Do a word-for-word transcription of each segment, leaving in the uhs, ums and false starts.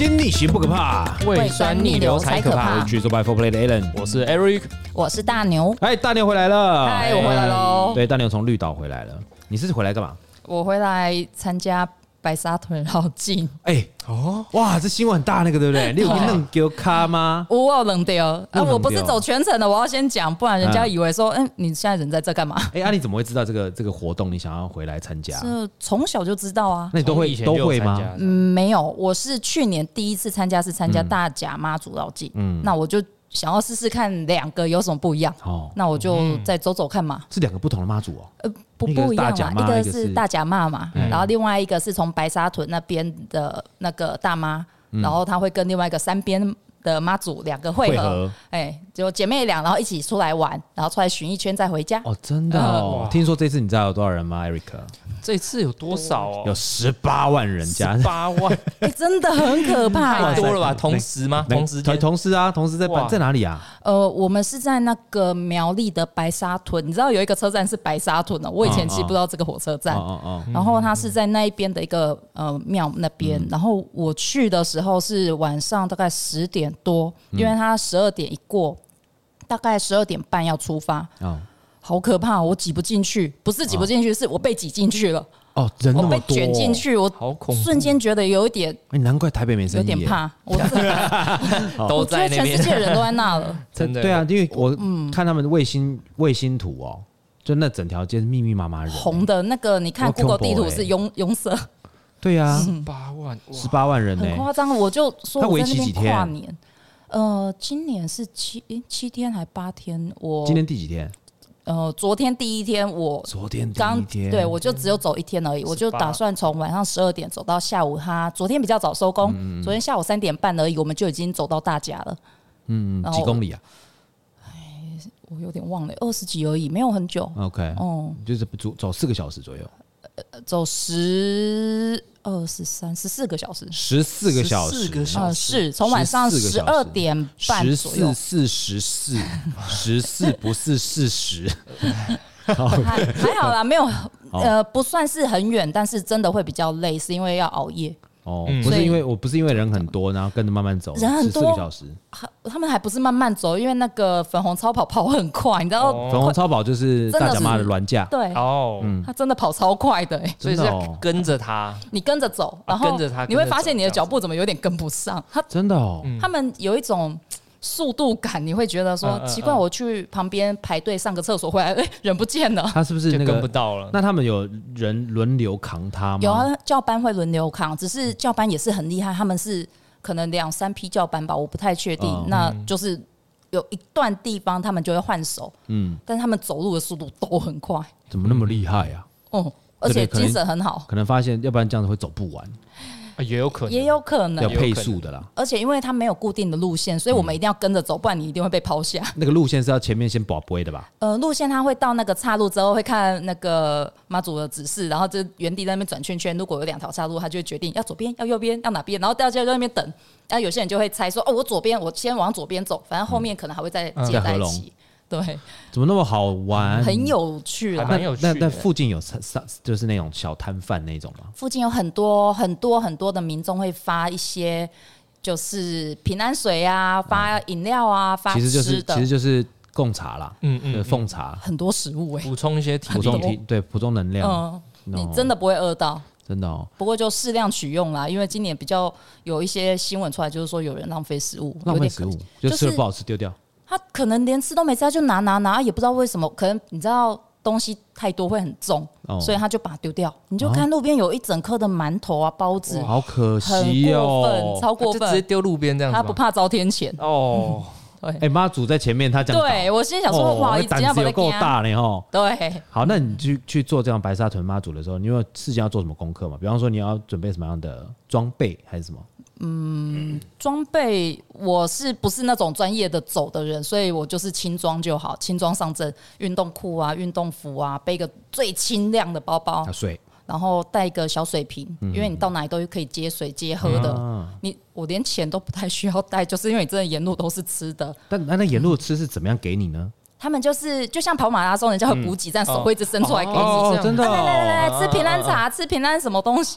逆行不可怕， 胃酸逆流才可怕。 我是举手 by four play 的 Alan， 我是 Eric， 我是大牛。 哎，大牛回来了！ 嗨，我回来喽。 对，大牛从绿岛回来了。你是回来干嘛？ 我回来参加白沙屯绕境。 哎，哦，哇，这新闻很大那个，对不对？你有弄给我卡吗？ 我有冷掉啊！我不是走全程的，我要先讲，不然人家以为说，嗯，你现在人在这干嘛？ 哎，啊，你怎么会知道这个这个活动？你想要回来参加？ 这从小就知道啊。 那你都会都会吗？ 嗯，没有，我是去年第一次参加，是参加大甲妈祖绕境。嗯，那我就想要试试看两个有什么不一样。哦，那我就再走走看嘛。 是两个不同的妈祖哦。 呃，不不一样嘛，一个是大甲妈嘛，然后另外一个是从白沙屯那边的那个大妈。然后他会跟另外一个山边的妈祖两个会合，哎，就姐妹俩，然后一起出来玩，然后出来巡一圈再回家。 哦，真的哦！听说这次你知道有多少人吗 ，Eric？ 这次有多少哦？ 有十八万人加， 十八万， 哎，真的很可怕， 太多了吧？同时吗？同时同时啊，同时在在哪里啊？ 呃，我们是在那个苗栗的白沙屯，你知道有一个车站是白沙屯的，我以前其实不知道这个火车站，然后它是在那一边的一个呃庙那边，然后我去的时候是晚上大概十点多，因为它十二点一过，大概十二点半要出发。好可怕！我挤不进去，不是挤不进去，是我被挤进去了。 哦，人那么多， 我被卷进去，我瞬间觉得有一点， 哎，难怪台北没生意， 有点怕。我都在那边， 全世界人都在那了。 真的，对啊，因为我看他们的卫星卫星图哦，就那整条街密密麻麻人， 红的那个，你看 Google 地图是拥拥色。 对啊， 十八万， 十八万人， 很夸张。我就说我在那边跨年， 呃，今年是七七天还八天？我今天第几天？ 呃，昨天第一天，我昨天第一天， 对我就只有走一天而已，我就打算从晚上十二点走到下午。他昨天比较早收工，嗯、昨天下午三点半而已，我们就已经走到大甲了。嗯， 几公里啊？ 哎，我有点忘了，二十几而已，没有很久。 OK， 哦、嗯，就是走走四个小时左右。 呃、走十二十三十四个小时， 十四个小时， 四个小时， 是从晚上十二点半左右， 十四四十四，十四不是四十， 还还好啦，没有呃不算是很远，但是真的会比较累，是因为要熬夜。 哦，不是因为我不是因为人很多，然后跟着慢慢走， 人很多， 十四个小时， 他们还不是慢慢走，因为那个粉红超跑跑很快，你知道？ 粉红超跑就是大甲妈的銮驾， 对，哦，他真的跑超快的， 所以是跟着他， 你跟着走，然后跟着他， 你会发现你的脚步怎么有点跟不上，他真的哦， 他们有一种速度感，你会觉得说奇怪，我去旁边排队上个厕所回来，哎，人不见了， 他是不是那个跟不到了？ 那他们有人轮流扛他吗？ 有啊，教班会轮流扛，只是教班也是很厉害，他们是可能两三批教班吧，我不太确定。嗯、那就是有一段地方他们就会换手，嗯，但是他们走路的速度都很快， 怎么那么厉害啊？ 哦、嗯，而且精神很好， 可能发现要不然这样子会走不完。 也有可能， 也有可能要配速的啦。 而且因为它没有固定的路线，所以我们一定要跟着走，不然你一定会被抛下。 那个路线是要前面先保不会的吧？ 呃，路线它会到那个岔路之后，会看那个妈祖的指示，然后就原地在那边转圈圈。如果有两条岔路，他就会决定要左边、要右边、要哪边，然后大家就在那边等。然后有些人就会猜说，哦，我左边，我先往左边走，反正后面可能还会再接在一起。嗯对， 怎么那么好玩？ 很有趣， 还蛮有趣的。 那那附近有就是那种小摊贩那种吗？ 附近有很多很多很多的民众会发一些就是平安水啊，发饮料啊，发吃的， 其实就是其实就是贡茶啦，嗯嗯，奉茶， 很多食物哎、 欸，补充一些体补充体对补充能量， 嗯， no, 你真的不会饿到。 真的哦， 不过就适量取用啦，因为今年比较有一些新闻出来，就是说有人浪费食物， 浪费食物，就吃了不好吃丢掉。 他可能连吃都没吃，他就拿拿拿，也不知道为什么，可能你知道东西太多会很重，哦、所以他就把它丢掉。你就看路边有一整颗的馒头啊、包子， 好可惜哦， 很过分，超过分， 就直接丢路边这样子。 他不怕遭天谴哦。 对， 哎，妈祖在前面，他这样， 对我心里想说，哇，你胆子有够大呢哦。 对， 好，那你去去做这样白沙屯妈祖的时候，你有事先要做什么功课吗？比方说你要准备什么样的装备还是什么？ 嗯，装备我是不是那种专业的走的人，所以我就是轻装就好，轻装上阵，运动裤啊、运动服啊，背个最轻量的包包， 水， 然后带一个小水瓶，嗯、因为你到哪里都可以接水接喝的。啊、你我连钱都不太需要带，就是因为你真的沿路都是吃的。 但那那沿路吃是怎么样给你呢？ 他们就是就像跑马拉松，人家会补给站，手会一直伸出来给你， 哦，真的， 来来来来，吃平安茶，吃平安什么东西。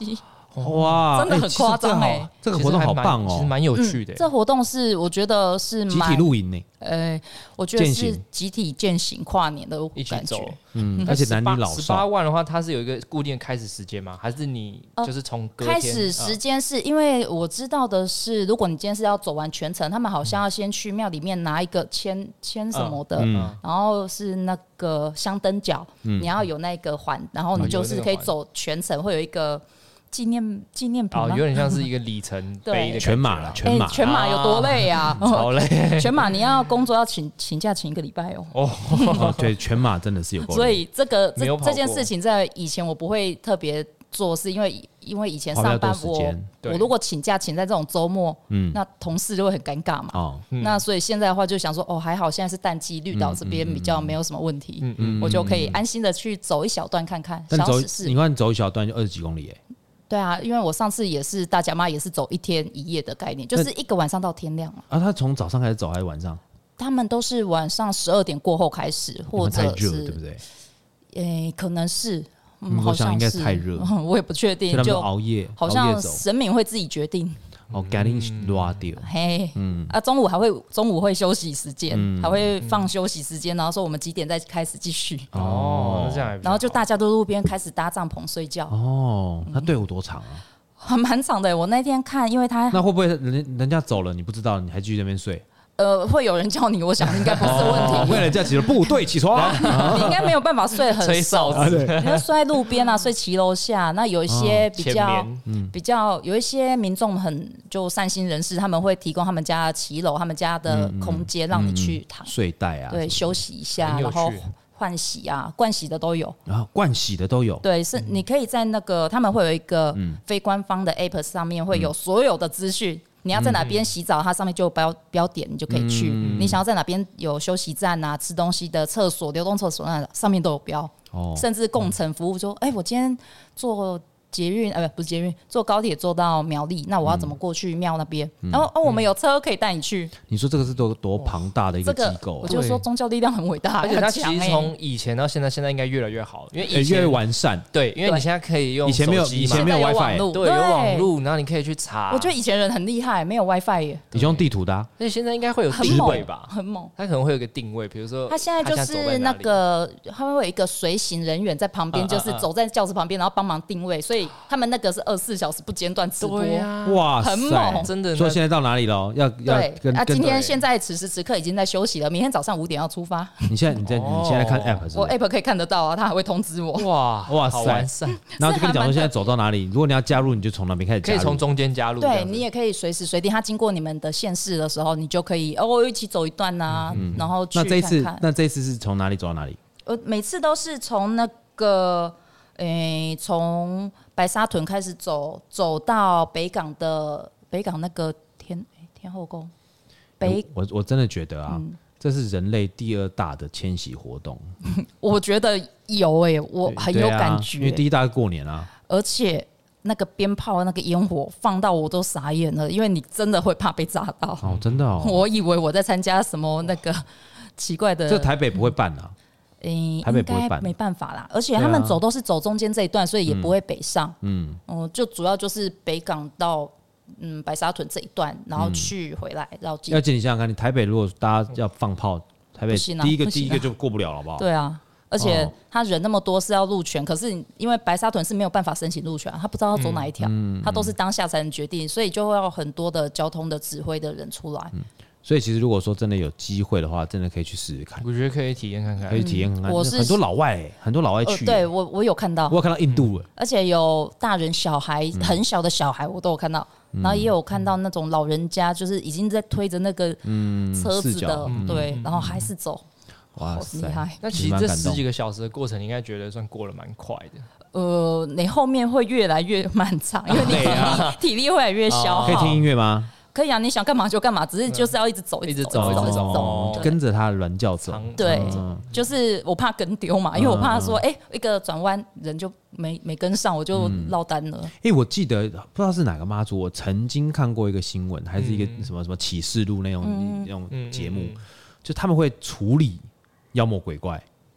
哇， 真的很夸张哎、 欸，这个活动好棒哦， 其实蛮有趣的、欸嗯。这活动是我觉得是集体露营呢， 呃，我觉得是集体践行跨年的感觉， 嗯，而且男女老少。 十八万的话，它是有一个固定的开始时间吗？还是你就是从隔天、 呃、开始时间是因为我知道的是，如果你今天是要走完全程，他们好像要先去庙里面拿一个签签什么的，嗯嗯、然后是那个香灯脚，嗯、你要有那个环，然后你就是可以走全程，会有一个。纪念纪念品、 哦，有点像是一个里程碑的全马了，全马、 欸，全马有多累啊？ 超累！ 全马你要工作要请请假请一个礼拜哦。 哦，对，全马真的是有够累。 所以这个这这件事情在以前我不会特别做，是因为因为以前上班我我如果请假请在这种周末，嗯，那同事就会很尴尬嘛。哦，嗯、那所以现在的话就想说，哦，还好现在是淡季，绿岛这边比较没有什么问题，嗯嗯，我就可以安心的去走一小段看看。 但走你看走一小段就二十几公里哎。 对啊，因为我上次也是大甲妈，也是走一天一夜的概念，就是一个晚上到天亮啊。他从早上开始走还是晚上？ 他们都是晚上十二点过后开始，或者是对不对？ 诶、欸，可能是， 嗯，好像应该太热， 我也不确定，就熬夜， 好像神明会自己决定。 哦，赶紧拉掉。 嘿，嗯啊，中午还会中午会休息时间，嗯、还会放休息时间，然后说我们几点再开始继续。 哦，那这样， 然后就大家都路边开始搭帐篷睡觉。 哦，那队伍多长啊？ 还蛮长的。我那天看，因为他那会不会人人家走了，你不知道，你还继续在那边睡？ 呃，会有人叫你，我想应该不是问题。 哦、为了叫起了部队起床， 你应该没有办法睡很少， 啊、 你要睡在路边啊，睡骑楼下。那有一些比较、嗯、比较有一些民众很就善心人士，他们会提供他们家的骑楼、他们家的空间，让你去躺、 嗯、睡袋啊， 对，休息一下，然后换洗啊、盥洗的都有。 然后盥洗的都有， 对，是你可以在那个他们会有一个非官方的 app 上面会有所有的资讯。你要在哪边洗澡，它上面就有标标点，你就可以去。嗯、你想要在哪边有休息站啊、吃东西的厕所、流动厕所，那上面都有标。哦、甚至共乘服务说，哎、欸，我今天坐捷运，呃，不是捷运，坐高铁坐到苗栗，那我要怎么过去庙那边？嗯、然后哦，我们有车可以带你去。 你说这个是多多庞大的一个机构、啊這個，我就说宗教力量很伟大， 而且它其实从以前到现在，现在应该越来越好，因为以前、 欸、越来越完善。 对，因为你现在可以用以前没有以前没有 WiFi， 对，有网路，然后你可以去查。 我觉得以前人很厉害，没有 WiFi 耶， 你用地图的、啊， 所以现在应该会有定位吧？ 很猛， 它可能会有一个定位，比如说它现在就是那个，他们会有一个随行人员在旁边，就是走在轿子旁边，然后帮忙定位，所以他们那个是二十四小时不间断直播， 对啊， 哇， 很猛， 真的。 说现在到哪里了？要要跟啊，今天现在此时此刻已经在休息了，明天早上五点要出发。 你现在你在你现在看 app 是不是？ 我 app 可以看得到啊，他还会通知我。 哇哇塞， 然后就跟你讲说现在走到哪里，如果你要加入，你就从哪边开始加入， 可以从中间加入。 对你也可以随时随地，他经过你们的县市的时候，你就可以哦一起走一段呐，嗯、然后去看看。 那这一次那这一次是从哪里走到哪里？ 呃，每次都是从那个。诶，从白沙屯开始走，走到北港的北港那个天天后宫。北， 我我真的觉得啊，嗯、这是人类第二大的迁徙活动。 我觉得有诶、欸，我很有感觉、 啊，因为第一大是过年啊， 而且那个鞭炮、那个烟火放到我都傻眼了，因为你真的会怕被炸到。 哦，真的哦， 我以为我在参加什么那个奇怪的。 这台北不会办啊。 欸、台北不会办，没办法啦。而且他们走都是走中间这一段，所以也不会北上。嗯，嗯，就主要就是北港到嗯白沙屯这一段，然后去回来绕境。 而且你想想看，你台北如果大家要放炮，台北第一个、啊、第一个就过不了了，好不好？ 对啊，而且他人那么多是要路权，可是因为白沙屯是没有办法申请路权，他不知道要走哪一条，嗯嗯、他都是当下才能决定，所以就会要很多的交通的指挥的人出来。嗯， 所以其实如果说真的有机会的话，真的可以去试试看。 我觉得可以体验看看， 可以体验看看。 我是很多老外、欸，很多老外去、欸呃。对我，我有看到， 我有看到印度、欸， 而且有大人、小孩，嗯、很小的小孩，我都有看到。嗯、然后也有看到那种老人家，就是已经在推着那个车子的，嗯、对，然后还是走。哇塞，厉害！ 那其实这十几个小时的过程，你应该觉得算过得蛮快的。 呃，你后面会越来越漫长，因为你体力、啊、体力会越来越消耗。 可以听音乐吗？ 可以啊，你想干嘛就干嘛，只是就是要一直走， 一直走， 一直走， 一直走， 哦、跟着他软脚走。 对，嗯、就是我怕跟丢嘛，因为我怕说，哎、欸，一个转弯人就没没跟上，我就落单了。哎、 嗯欸，我记得不知道是哪个妈祖，我曾经看过一个新闻，还是一个什么什么启示录那种、嗯、那种节目，嗯嗯嗯、就他们会处理妖魔鬼怪。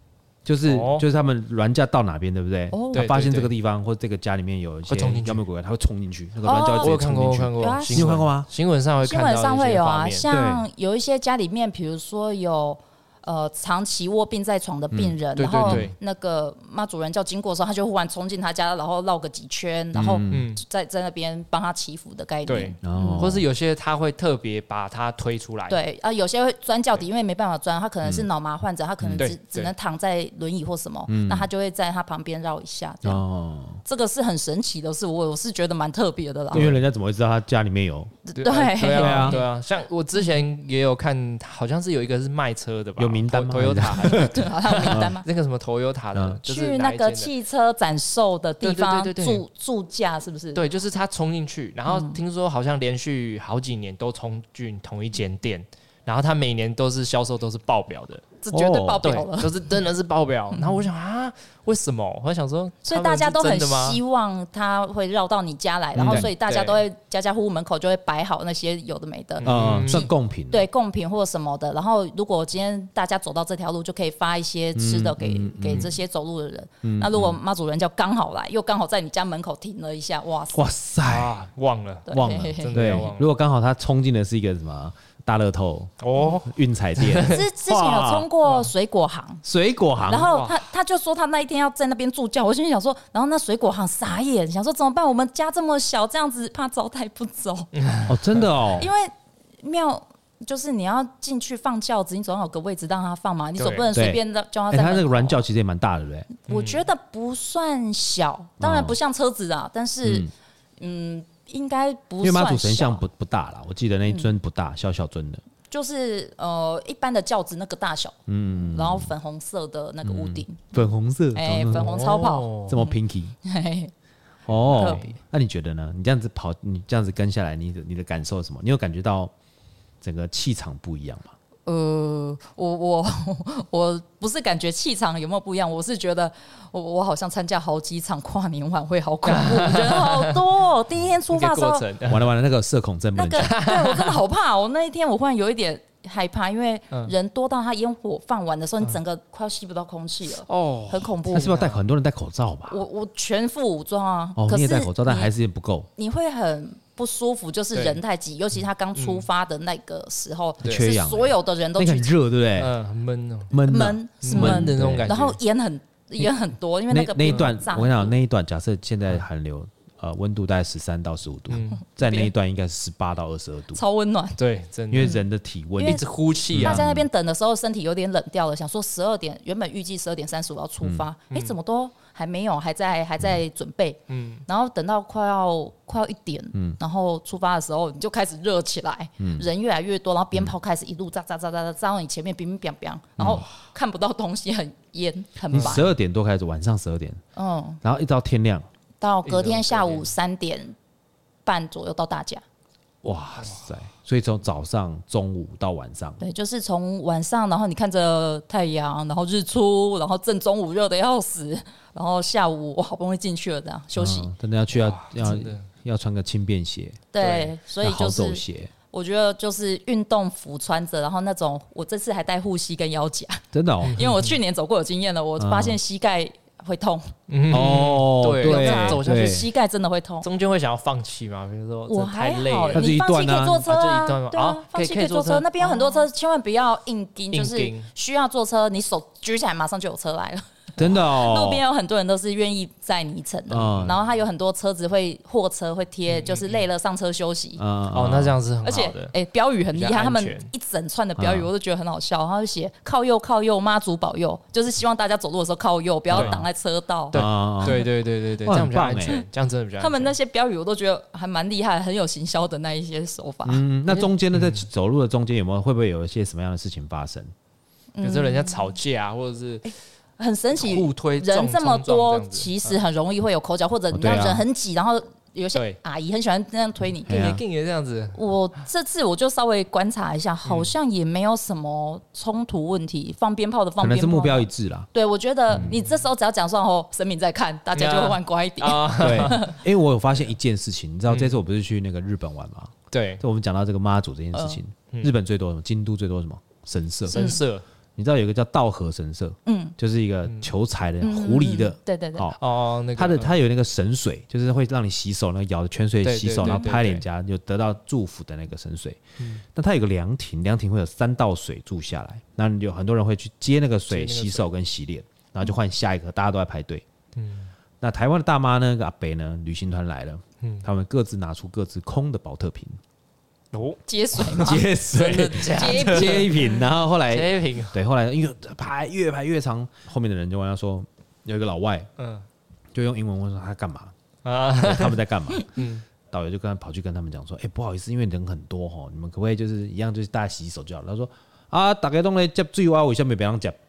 就是、 哦、 就是他们銮驾到哪边，对不对？ 哦， 他发现这个地方或这个家里面有一些妖魔鬼怪，他会冲进去，那个銮驾我有看过，我看过， 过， 你有看过吗？ 新闻上会看到， 新闻上会有啊，像有一些家里面，比如说有。呃，长期卧病在床的病人， 嗯、对对对， 然后那个妈祖人叫经过的时候，他就忽然冲进他家，然后绕个几圈，然后在在那边帮他祈福的概念。 对，嗯、或是有些他会特别把他推出来。 对啊，有些会钻轿底，因为没办法钻，他可能是脑麻患者，他可能只、嗯、只能躺在轮椅或什么，嗯、那他就会在他旁边绕一下。这样、哦，这个是很神奇的事，我我是觉得蛮特别的啦。 因为人家怎么会知道他家里面有？ 对对啊，对啊，像我之前也有看，好像是有一个是卖车的吧。 名单吗 ？Toyota 对，好像有名单吗？ 那个什么 Toyota 的，嗯、就是去那个汽车展售的地方驻驻驾，是不是？ 对，就是他冲进去，然后听说好像连续好几年都冲进同一间店，嗯、然后他每年都是销售都是爆表的。 这绝对爆表了， 就是真的是爆表。然后我想啊，为什么？我想说， 所以大家都很希望他会绕到你家来，然后所以大家都会家家户户门口就会摆好那些有的没的， 嗯，算贡品， 对，贡品或什么的。然后如果今天大家走到这条路，就可以发一些吃的给给这些走路的人。那如果妈祖人叫刚好来，又刚好在你家门口停了一下，哇塞， 哇塞， 忘了忘了，真的忘了。如果刚好他冲进的是一个什么？大乐透哦，运彩店之之前有冲过水果行， 水果行， 然后他他就说他那一天要在那边助教，我心里想说，然后那水果行傻眼，想说怎么办？我们家这么小，这样子怕招待不走哦，真的哦， 因为庙就是你要进去放轿子，你总要有个位置让他放嘛，你总不能随便叫他在门口。 他那个銮轿其实也蛮大的，对不对？ 我觉得不算小，当然不像车子啊，但是嗯。嗯应该不算小， 因为妈祖神像不不大啦，我记得那一尊不大，嗯、小小尊的， 就是呃一般的轿子那个大小，嗯，然后粉红色的那个屋顶、嗯， 粉红色， 哎、欸，粉红超跑， 哦、这么 pinky， 嘿哦，那你觉得呢？你这样子跑，你这样子跟下来，你的你的感受是什么？你有感觉到整个气场不一样吗？ 呃，我我我不是感觉气场有没有不一样，我是觉得我我好像参加好几场跨年晚会，好恐怖，我觉得好多、哦。第一天出发的时候， 完了完了，那个社恐症不能讲， 那个对我真的好怕。我那一天我忽然有一点害怕，因为人多到他烟火放完的时候，你整个快要吸不到空气了，哦，很恐怖。 那是不是要戴很多人戴口罩吧？ 我我全副武装啊， 哦，你也戴口罩，但还是不够， 你会很。不舒服，就是人太挤，尤其他刚出发的那个时候， 缺氧， 所有的人都那个很热，对不对？ 嗯，很闷哦， 闷闷是闷的那种感觉。 然后烟很烟很多，因为那个那一段，我跟你讲，那一段假设现在寒流，呃，温度大概十三到十五度，在那一段应该是十八到二十二度， 超温暖。 对，真的， 因为人的体温一直呼气啊。 他在那边等的时候，身体有点冷掉了，想说十二点，原本预计十二点三十五要出发，哎，怎么都还没有，还在还在准备，嗯，然后等到快要快要一点，嗯，然后出发的时候，你就开始热起来，嗯，人越来越多，然后鞭炮开始一路炸炸炸炸炸炸到你前面，乒乒乓乓，然后看不到东西，很烟很白。 你十二点多开始，晚上十二点，嗯，然后一直到天亮， 到隔天下午三点半左右到大甲。 哇塞！所以从早上、中午到晚上， 对，就是从晚上，然后你看着太阳，然后日出，然后正中午热的要死，然后下午我好不容易进去了，这样休息， 嗯、真的要去要要要穿个轻便鞋， 对，所以就是好走鞋。 我觉得就是运动服穿着，然后那种我这次还带护膝跟腰夹， 真的哦， 因为我去年走过有经验了，我发现膝盖会痛。 嗯、哦，对， 对走下去膝盖真的会痛。 中间会想要放弃吗？比如说我还好， 你放弃可以坐车啊， 啊对啊，放弃可以坐车。那边有很多车，千万不要硬盯，就是需要坐车，你手举起来马上就有车来了。 真的哦， 路边有很多人都是愿意载你一程的，嗯、然后他有很多车子会货车会贴，就是累了上车休息。 嗯、哦，那这样是很好的。 而且，哎、欸，标语很厉害，他们一整串的标语我都觉得很好笑。他就写靠右靠右，妈祖保佑，就是希望大家走路的时候靠右，不要挡在车道。 对对对对对对，这样比较安全，这样真的比较安全。 他们那些标语我都觉得还蛮厉害，很有行销的那一些手法。 嗯，那中间呢，在走路的中间有没有会不会有一些什么样的事情发生？ 有时候人家吵架啊，或者是。 欸很神奇， 互推人这么多，其实很容易会有口角，或者你让人很挤，然后有些阿姨很喜欢这样推你， 更也更也这样子。 我这次我就稍微观察一下，好像也没有什么冲突问题，放鞭炮的放鞭炮， 可能是目标一致啦。 对，我觉得你这时候只要讲说哦，神明在看，大家就会玩乖一点。 对，因为我有发现一件事情，你知道这次我不是去那个日本玩吗？ 对， 就我们讲到这个妈祖这件事情，日本最多什么？京都最多什么？神社。 神社。 你知道有一个叫稻荷神社，嗯，就是一个求财的、嗯、狐狸的，嗯、 对对对， 好哦，那个它的它有那个神水，就是会让你洗手，那个舀泉水洗手，然后拍脸颊，就得到祝福的那个神水。嗯，那它有个凉亭，凉亭会有三道水注下来，那有很多人会去接那个水洗手跟洗脸，然后就换下一个，大家都在排队。嗯，那台湾的大妈呢，那个阿伯呢，旅行团来了，嗯，他们各自拿出各自空的保特瓶。 哦， 接水吗？ 接水，接接一瓶，然后后来接一瓶， 对，后来因为排越排越长，后面的人就问他说，有一个老外，嗯，就用英文问说他干嘛啊？他们在干嘛？嗯，导游就跟他跑去跟他们讲说，哎、欸，不好意思，因为人很多哈，你们可不可以就是一样，就是大家洗手就好了？他说啊，大家都来接水啊，为什么别让接？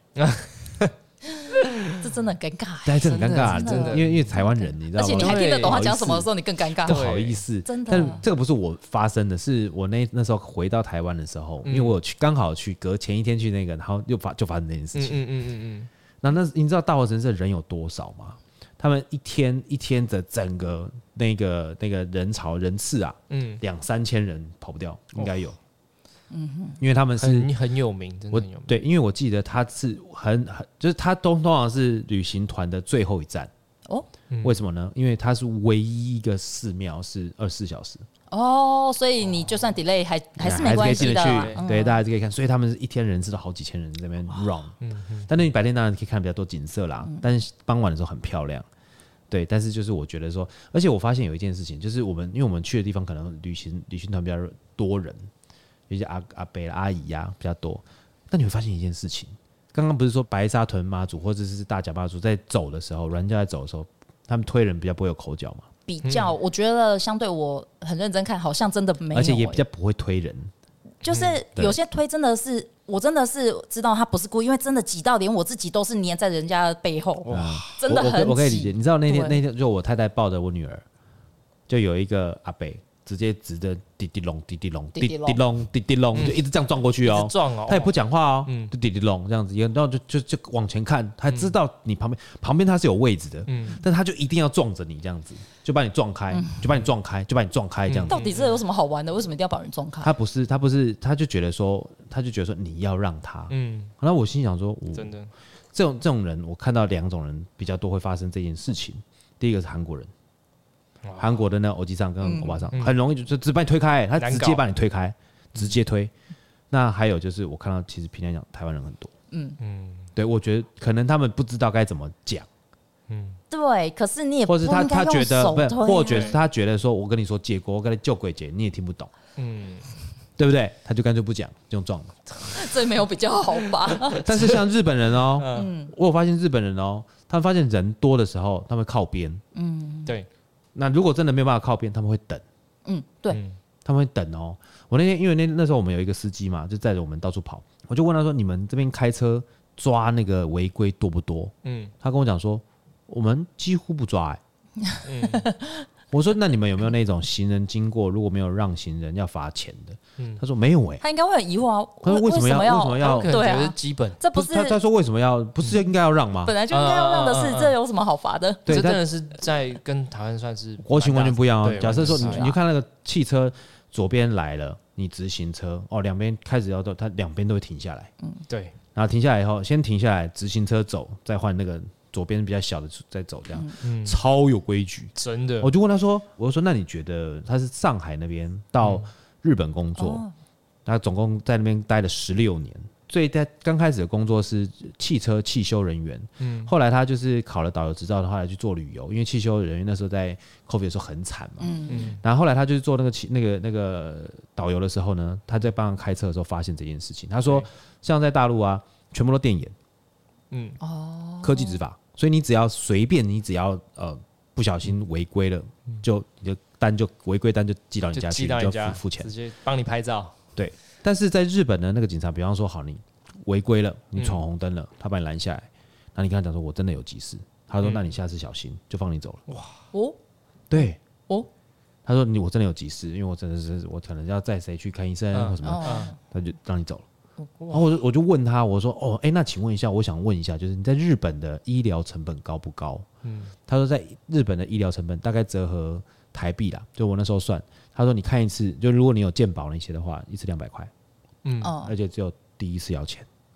这真的很尴尬， 对，这很尴尬，真的，因为因为台湾人，你知道吗？ 而且你还听得懂他讲什么的时候，你更尴尬， 不好意思， 真的。 但这个不是我发生的，是我那那时候回到台湾的时候，因为我有去刚好去隔前一天去那个，然后又发就发生这件事情。嗯嗯嗯嗯。那那你知道大和神社人有多少吗？他们一天一天的整个那个那个人潮人次啊，嗯，两三千人跑不掉，应该有。嗯哼，因为他们是很, 很有名，真的很有名。 对，因为我记得他是很很，就是他通通常是旅行团的最后一站。哦，为什么呢？因为它是唯一一个寺庙是二十四小时。哦， 所以你就算 delay 还还是没关系的。 嗯、对，大家就可以看，所以他们是一天人次都好几千人在那边 run。嗯嗯。但是你白天当然可以看比较多景色啦，嗯、但是傍晚的时候很漂亮。对，但是就是我觉得说，而且我发现有一件事情，就是我们因为我们去的地方可能旅行旅行团比较多人。有些阿阿伯阿姨呀、啊、比较多，但你会发现一件事情，刚刚不是说白沙屯妈祖或者是大甲妈祖在走的时候，人家在走的时候，他们推人比较不会有口角嘛？ 比较，我觉得相对我很认真看，好像真的没有、欸， 而且也比较不会推人。 就是有些推真的是，我真的是知道他不是故意，因为真的挤到连我自己都是黏在人家的背后，真的很挤。 我, 我, 我可以理解，你知道那天那天就我太太抱着我女儿，就有一个阿伯。直接直着滴滴隆滴滴隆滴滴隆滴滴隆，就一直这样撞过去哦， 撞哦， 他也不讲话哦，嗯，就滴滴隆这样子，然后就就就往前看，他知道你旁边旁边他是有位置的，嗯，但他就一定要撞着你这样子，就把你撞开，就把你撞开，就把你撞开这样子。 到底这有什么好玩的？为什么一定要把人撞开？ 他不是他不是，他就觉得说，他就觉得说你要让他，嗯，然后我心想说， 真的， 这种这种人，我看到两种人比较多会发生这件事情，第一个是韩国人。韩国的那个欧吉桑跟欧巴桑、嗯、很容易就只把你推开，他直接把你推开，直接推。那还有就是我看到其实平常讲台湾人很多，嗯嗯，对，我觉得可能他们不知道该怎么讲， 嗯，对，可是你也不或是他他觉得不，或者是他觉得说我跟你说结果，我跟你救鬼节，你也听不懂，嗯，对不对？他就干脆不讲，就撞了。 这没有比较好吧？ 但是像日本人哦，嗯，我有发现日本人哦，他们发现人多的时候，他们靠边，嗯， 对。 那如果真的没有办法靠边，他们会等。 嗯，对， 他们会等哦。我那天因为那那时候我们有一个司机嘛，就载着我们到处跑，我就问他说：“你们这边开车抓那个违规多不多？”嗯，他跟我讲说：“我们几乎不抓、欸。”嗯，我说：“那你们有没有那种行人经过如果没有让行人要罚钱的？”嗯，他说：“没有哎、欸。” 他应该会很疑惑啊， 他说：“为什么要？为什么要？ 对啊，基本这不是他他说为什么要？不是应该要让吗？ 本来就应该要让的事，这有什么好罚的？ 对，这真的是在跟台湾算是国情完全不一样啊。假设说你你就看那个汽车左边来了，你直行车哦，两边开始要都，他两边都会停下来。 嗯，对。 然后停下来以后，先停下来，直行车走，再换那个左边比较小的再走，这样、嗯、超有规矩， 真的。 我就问他说，我就说那你觉得他是上海那边到日本工作？嗯哦他总共在那边待了十六年，最在刚开始的工作是汽车汽修人员，嗯，后来他就是考了导游执照的话来去做旅游，因为汽修人员那时候在 COVID 的时候很惨嘛，嗯嗯，然后后来他就是做那个那个那个导游的时候呢，他在帮他开车的时候发现这件事情，他说像在大陆啊，全部都电眼，嗯哦，科技执法，所以你只要随便你只要呃不小心违规了，就你的单就违规单就寄到你家去，你就要付钱， 直接帮你拍照。 对，但是在日本的那个警察，比方说，好，你违规了，你闯红灯了，嗯、他把你拦下来，那你跟他讲说，我真的有急事，他说，嗯、那你下次小心，就放你走了。哇哦，对哦，他说你我真的有急事，因为我真的是我可能要载谁去看医生、嗯、或什么，嗯、他就让你走了。然后我就我就问他，我说哦，哎、欸，那请问一下，我想问一下，就是你在日本的医疗成本高不高？嗯，他说在日本的医疗成本大概折合台币啦，就我那时候算。他说：“你看一次，就如果你有健保那些的话，一次两百块，嗯，而且只有第一次要钱，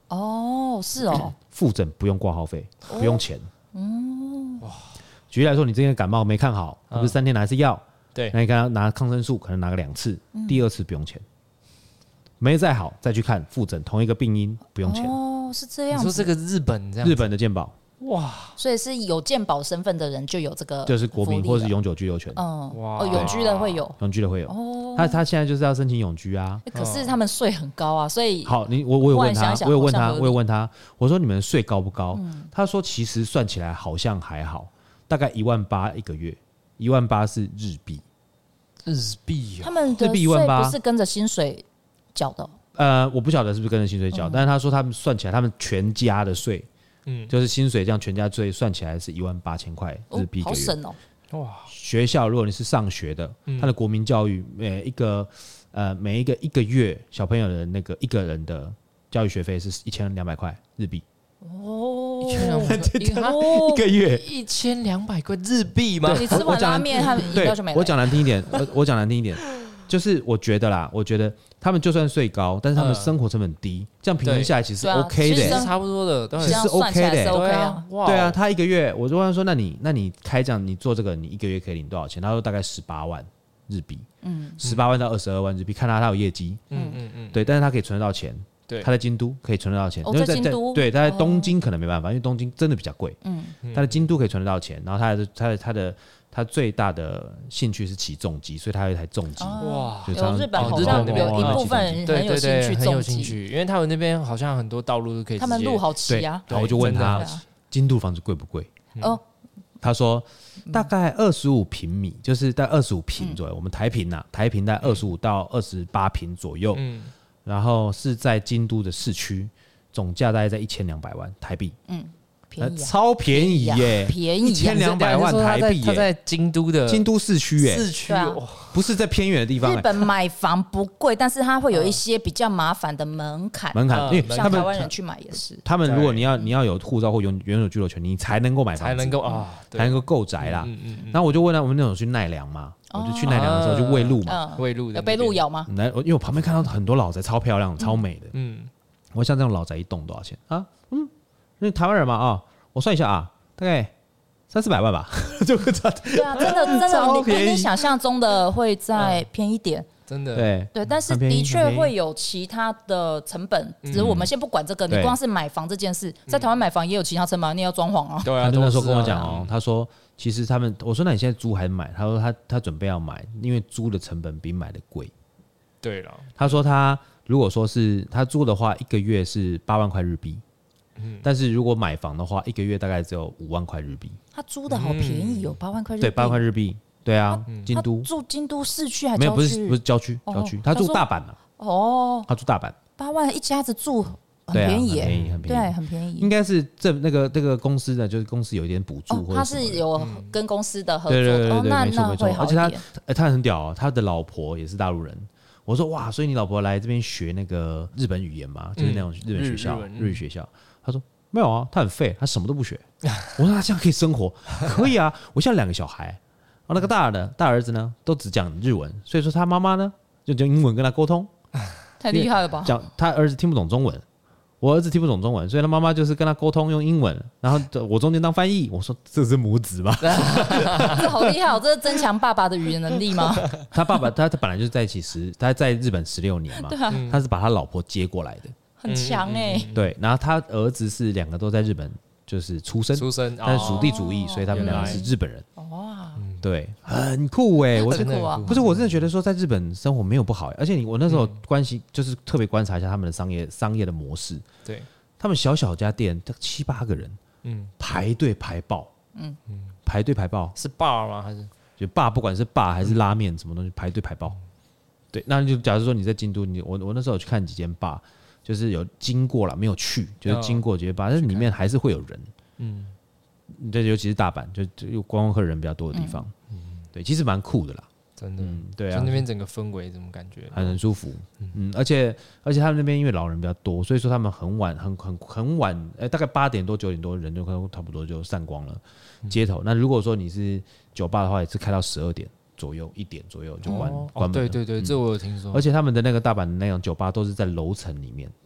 哦，是哦， 复诊不用挂号费，不用钱。哦，哇！举例来说，你之前感冒没看好，不是三天拿一次药， 对， 那你刚刚拿抗生素可能拿个两次，第二次不用钱。没再好再去看复诊，同一个病因不用钱。 哦，是这样子。 你说这个日本这样， 日本的健保。 哇， 所以是有健保身份的人就有这个， 就是国民或是永久居留权。 嗯，哇，哦，永居的会有， 永居的会有。哦，他他现在就是要申请永居啊。 可是他们税很高啊，所以好，你我我有问他，我有问他，我有问他，我说你们税高不高？ 嗯、 他说其实算起来好像还好，大概一万八一个月，一万八是日币。 日币、哦， 他们的税不是跟着薪水缴的、哦。 呃，我不晓得是不是跟着薪水缴，嗯、但是他说他们算起来，他们全家的税。嗯，就是薪水这样全家税算起来是一万八千块日币一个月， 好省哦！ 哇， 学校如果你是上学的，嗯、他的国民教育每一个呃每一个一个月小朋友的那个一个人的教育学费是一千两百块日币。 哦， 一千两百一个月一千两百块日币吗？ 你吃完拉面和饮料就没了。 我讲难听一点，我我讲难听一点。就是我觉得啦，我觉得他们就算税高，但是他们生活成本低，这样平衡下来其实 OK 的、欸， 其实差不多的， 其实是 OK 的、欸， 对啊， 对啊，他一个月，我就问他说，那你那你开这样，你做这个，你一个月可以领多少钱？他说大概十八万日币，嗯，十八万到二十二万日币，看他他有业绩，嗯嗯嗯，对，但是他可以存得到钱，对，他在京都可以存得到钱， 哦，在京都， 对，他在东京可能没办法，因为东京真的比较贵，嗯，他在京都可以存得到钱，然后他的他的他的。他最大的兴趣是骑重机，所以他有一台重机。 哇，有日本好像有一部分人很有兴趣重机， 因为他们那边好像很多道路都可以。 他们路好骑啊。 然后我就问他，京都房子贵不贵？哦，他说大概二十五平米，就是在二十五平左右。我们台平呐，台平在二十五到二十八平左右。嗯，然后是在京都的市区，总价大概在一千两百万台币。嗯。 便宜啊、 超便宜耶、欸， 便宜一千两百万台币耶、欸！ 他在京都的京都市区耶、欸， 市区、啊、 不是在偏远的地方、欸。 日本买房不贵，但是它会有一些比较麻烦的门槛。 门槛，因为像台湾人去买也是。 他们如果你要你要有护照或永永久居留权，你才能够买房子， 才能够啊， 才能够购宅啦。嗯嗯嗯、然后我就问他，我们那种去奈良嘛，哦、我就去奈良的时候就喂鹿嘛， 喂鹿有被鹿咬吗？ 来，因为我旁边看到很多老宅，超漂亮、超美的。嗯，我像这种老宅一栋多少钱啊？嗯，那台湾人嘛啊。我算一下啊，大概三四百万吧，就不知道。对啊，真的真的，你比你想象中的会再偏一点， 真的。 对对，但是的确会有其他的成本，只是我们先不管这个。你光是买房这件事，在台湾买房也有其他成本，你也要装潢啊。 对啊， 他那时候跟我讲哦，他说其实他们，我说那你现在租还是买？他说他他准备要买，因为租的成本比买的贵。 对了， 他说他如果说是他租的话，一个月是八万块日币。但是如果买房的话，一个月大概只有五万块日币。 他租的好便宜哦，八万块日币。 对，八万块日币。对啊，京都住京都市区还没有？不是不是郊区，郊区。他住大阪啊。哦。他住大阪。 八万一家子住很便宜耶， 很便宜，很便宜， 对，很便宜。 应该是这那个这个公司的，就是公司有一点补助，或者他是有跟公司的合作。 对对对对， 那没错没错。 而且他他很屌哦，他的老婆也是大陆人。我说哇，所以你老婆来这边学那个日本语言嘛，就是那种日本学校、日语学校。他说。没有啊，他很废，他什么都不学。我说他这样可以生活，可以啊。我现在两个小孩，然后那个大的大儿子呢，都只讲日文，所以说他妈妈呢就用英文跟他沟通。 太厉害了吧？ 讲他儿子听不懂中文，我儿子听不懂中文，所以他妈妈就是跟他沟通用英文，然后我中间当翻译。我说这是母子吗？ 这好厉害，这是增强爸爸的语言能力吗？ 他爸爸他他本来就是在一起十，他在日本十六年嘛， 对啊， 他是把他老婆接过来的。 很强哎、欸， 对，然后他儿子是两个都在日本，就是出生， 出生， 但是属地主义，哦、所以他们两个是日本人。哇，对，很酷哎、欸，我真的不是，我真的觉得说在日本生活没有不好、欸，而且你我那时候关系就是特别观察一下他们的商业商业的模式， 对， 他们小小家店七八个人，嗯，排队排爆，嗯嗯，排队排爆是 bar 吗？还是就 bar 不管是 bar 还是拉面什么东西排队排爆，对，那就假如说你在京都，你我我那时候有去看几间 bar。就是有经过了，没有去，就是经过这些 bar，但是里面还是会有人。嗯，这尤其是大阪，就就观光客人比较多的地方。嗯，对，其实蛮酷的啦， 真的。 嗯，对啊， 就那边整个氛围怎么感觉？ 很很舒服。嗯，而且而且他们那边因为老人比较多，所以说他们很晚很很很晚，哎、欸，大概八点多九点多人就可能差不多就散光了。街头，那如果说你是酒吧的话，也是开到十二点。左右一点左右就关、哦、关门了。 对对对，嗯、这我有听说。 而且他们的那个大阪的那种酒吧都是在楼层里面，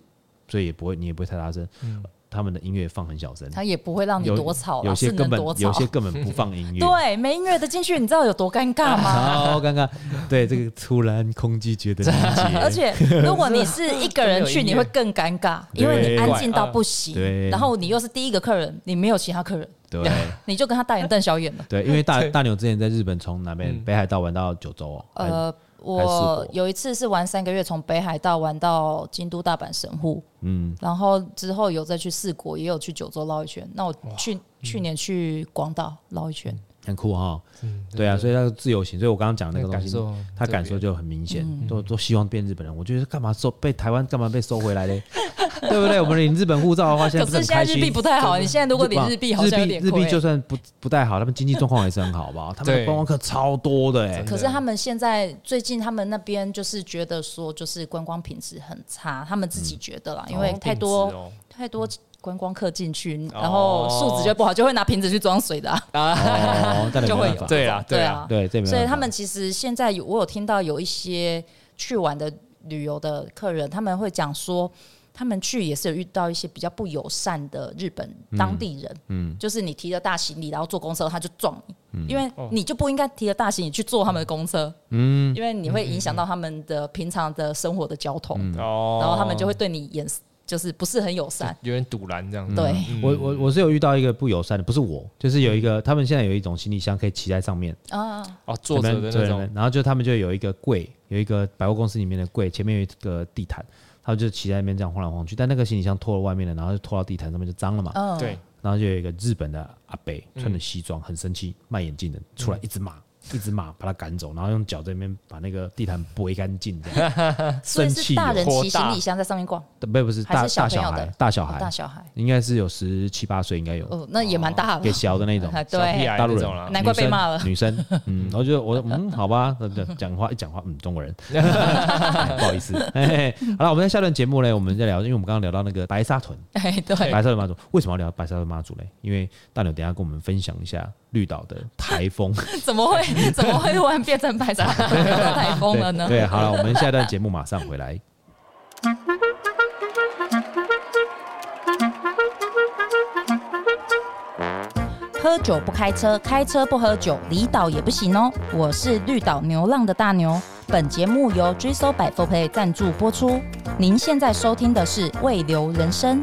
所以也不会你也不会太大声。嗯他们的音乐放很小声， 他也不会让你多吵， 有些根本多吵有些根本不放音乐， 对，没音乐的进去，你知道有多尴尬吗？ 超尴尬。对，这个突然空气觉得凝结， 而且如果你是一个人去，你会更尴尬，因为你安静到不行，对，然后你又是第一个客人，你没有其他客人， 对， 你就跟他大眼瞪小眼了。 对，因为大大牛之前在日本从哪边北海道玩到九州哦，呃。 我有一次是玩三个月，从北海道玩到京都、大阪、神户，嗯，然后之后有再去四国，也有去九州绕一圈。那我去去年去广岛绕一圈， 很酷哈。嗯，对啊，所以他自由行，所以我刚刚讲那个东西，他感受就很明显，都都希望变日本人。我觉得干嘛收被台湾干嘛被收回来嘞？对不对？我们领日本护照的话，现在不是很开心。 可是现在日币不太好，你现在如果领日币，好像有点亏。 日币就算不不太好，他们经济状况也是很好，好不好？他们的观光客超多的哎。 可是他们现在最近他们那边就是觉得说，就是观光品质很差，他们自己觉得啦，因为太多太多观光客进去，然后素质就不好，就会拿瓶子去装水的啊，就会有。 对啦，对啊， 对， 所以他们其实现在我有听到有一些去玩的旅游的客人，他们会讲说。他们去也是有遇到一些比较不友善的日本当地人，嗯嗯、就是你提着大行李，然后坐公车，他就撞你，嗯、因为你就不应该提着大行李去坐他们的公车，嗯、因为你会影响到他们的平常的生活的交通，嗯、然后他们就会对你眼就是不是很友善， 有点堵拦这样子。 对， 嗯、我我我是有遇到一个不友善的，不是我，就是有一个他们现在有一种行李箱可以骑在上面啊， 哦，坐着的那种， 然后就他们就有一个柜，有一个百货公司里面的柜，前面有一个地毯。他就骑在那边这样晃来晃去，但那个行李箱拖了外面的，然后就拖到地毯上面就脏了嘛。 嗯， 对。 然后就有一个日本的阿伯穿着西装，很生气，卖眼镜的出来一直骂，一直骂，把他赶走，然后用脚在那边把那个地毯拨干净，这样。 所以是大人骑行李箱在上面逛， 不不是大大小孩，大小孩， 大小孩， 应该是有十七八岁，应该有。 哦，那也蛮大的， 给小的那种， 对， 大陆人， 难怪被骂了。 女生，嗯，我觉得我嗯，好吧，讲话一讲话，嗯，中国人，不好意思。好了，我们在下段节目呢，我们在聊，因为我们刚刚聊到那个白沙屯， 哎，对， 白沙屯妈祖，为什么要聊白沙屯妈祖呢？因为大牛等一下跟我们分享一下绿岛的台风， 怎么会怎么会突然变成白沙屯的台风了呢？ 对，对好了，我们下段节目马上回来。 喝酒不开车，开车不喝酒，离岛也不行哦。我是绿岛牛浪的大牛，本节目由 Drizzle by four Play 赞助播出。您现在收听的是未流人生。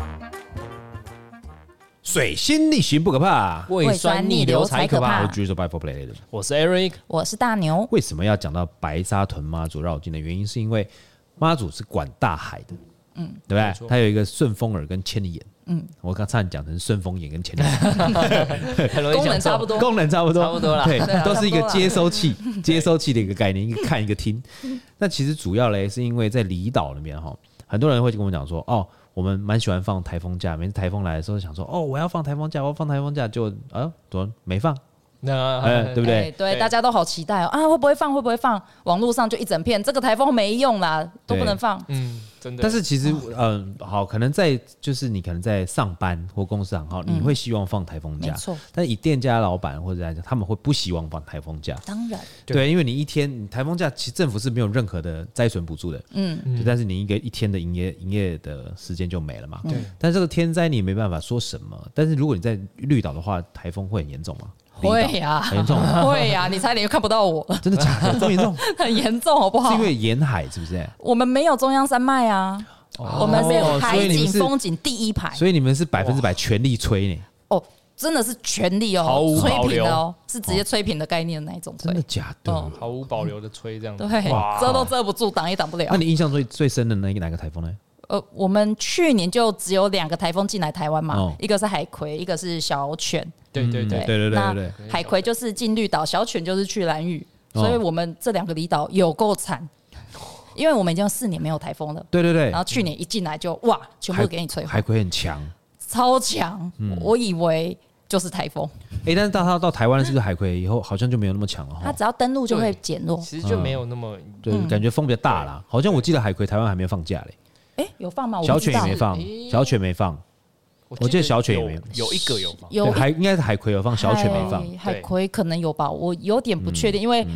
水星逆行不可怕， 胃酸逆流才可怕。 我是 Drizzle by four Play 的， 我是 Eric， 我是大牛。 为什么要讲到白沙屯妈祖绕境的原因，是因为妈祖是管大海的，嗯，对不对？它有一个顺风耳跟千里眼。嗯，我刚差点讲成顺风眼跟前脸， 功能差不多， 功能差不多， 差不多啦， 对，都是一个接收器，接收器的一个概念，一个看一个听。那其实主要嘞，是因为在离岛那边哈，很多人会跟我讲说，哦，我们蛮喜欢放台风假，每次台风来的时候想说，哦，我要放台风假，我要放台风假，就啊，怎么没放？那、呃、对不对？ 对，大家都好期待哦啊，会不会放？会不会放？网络上就一整片，这个台风没用啦，都不能放。 嗯，真的。 但是其实，嗯、呃，好，可能在就是你可能在上班或公司行号，你会希望放台风假， 没错。 但以店家老板或者来讲，他们会不希望放台风假。 当然， 对，因为你一天台风假，其实政府是没有任何的灾损补助的。嗯，但是你一个一天的营业营业的时间就没了嘛。对。但这个天灾你没办法说什么，但是如果你在绿岛的话，台风会很严重吗？ 会呀， 很严重， 会呀，你差点又看不到我， 真的假的？这么严重？ 很严重，好不好？ 是因为沿海是不是？ 我们没有中央山脉啊，我们是海景风景第一排， 所以你们是百分之百全力吹呢？ 哦，真的是全力哦，吹平的哦，是直接吹平的概念的那一种吹， 真的假的？ 毫无保留的吹这样子， 对，遮都遮不住，挡也挡不了。 那你印象最最深的那个哪个台风呢？ 呃，我们去年就只有两个台风进来台湾嘛，哦、一个是海葵，一个是小犬。 对对对对对对对。 海葵就是进绿岛，小犬就是去兰屿，哦、所以我们这两个离岛有够惨，因为我们已经有四年没有台风了。 对对对。 然后去年一进来就哇，全部给你吹。 海葵很强， 超强，嗯、我以为就是台风。 哎、欸，但是到它到台湾是不是海葵以后好像就没有那么强了？ 它只要登陆就会减弱， 其实就没有那么、嗯、 对，感觉风比较大啦。好像我记得海葵台湾还没有放假嘞。 哎、欸，有放吗？ 小犬也没放，小犬没放。我记得小犬也没有，有一个有放， 有海应该是海葵有放，小犬没放。 海葵可能有吧，我有点不确定，嗯、因为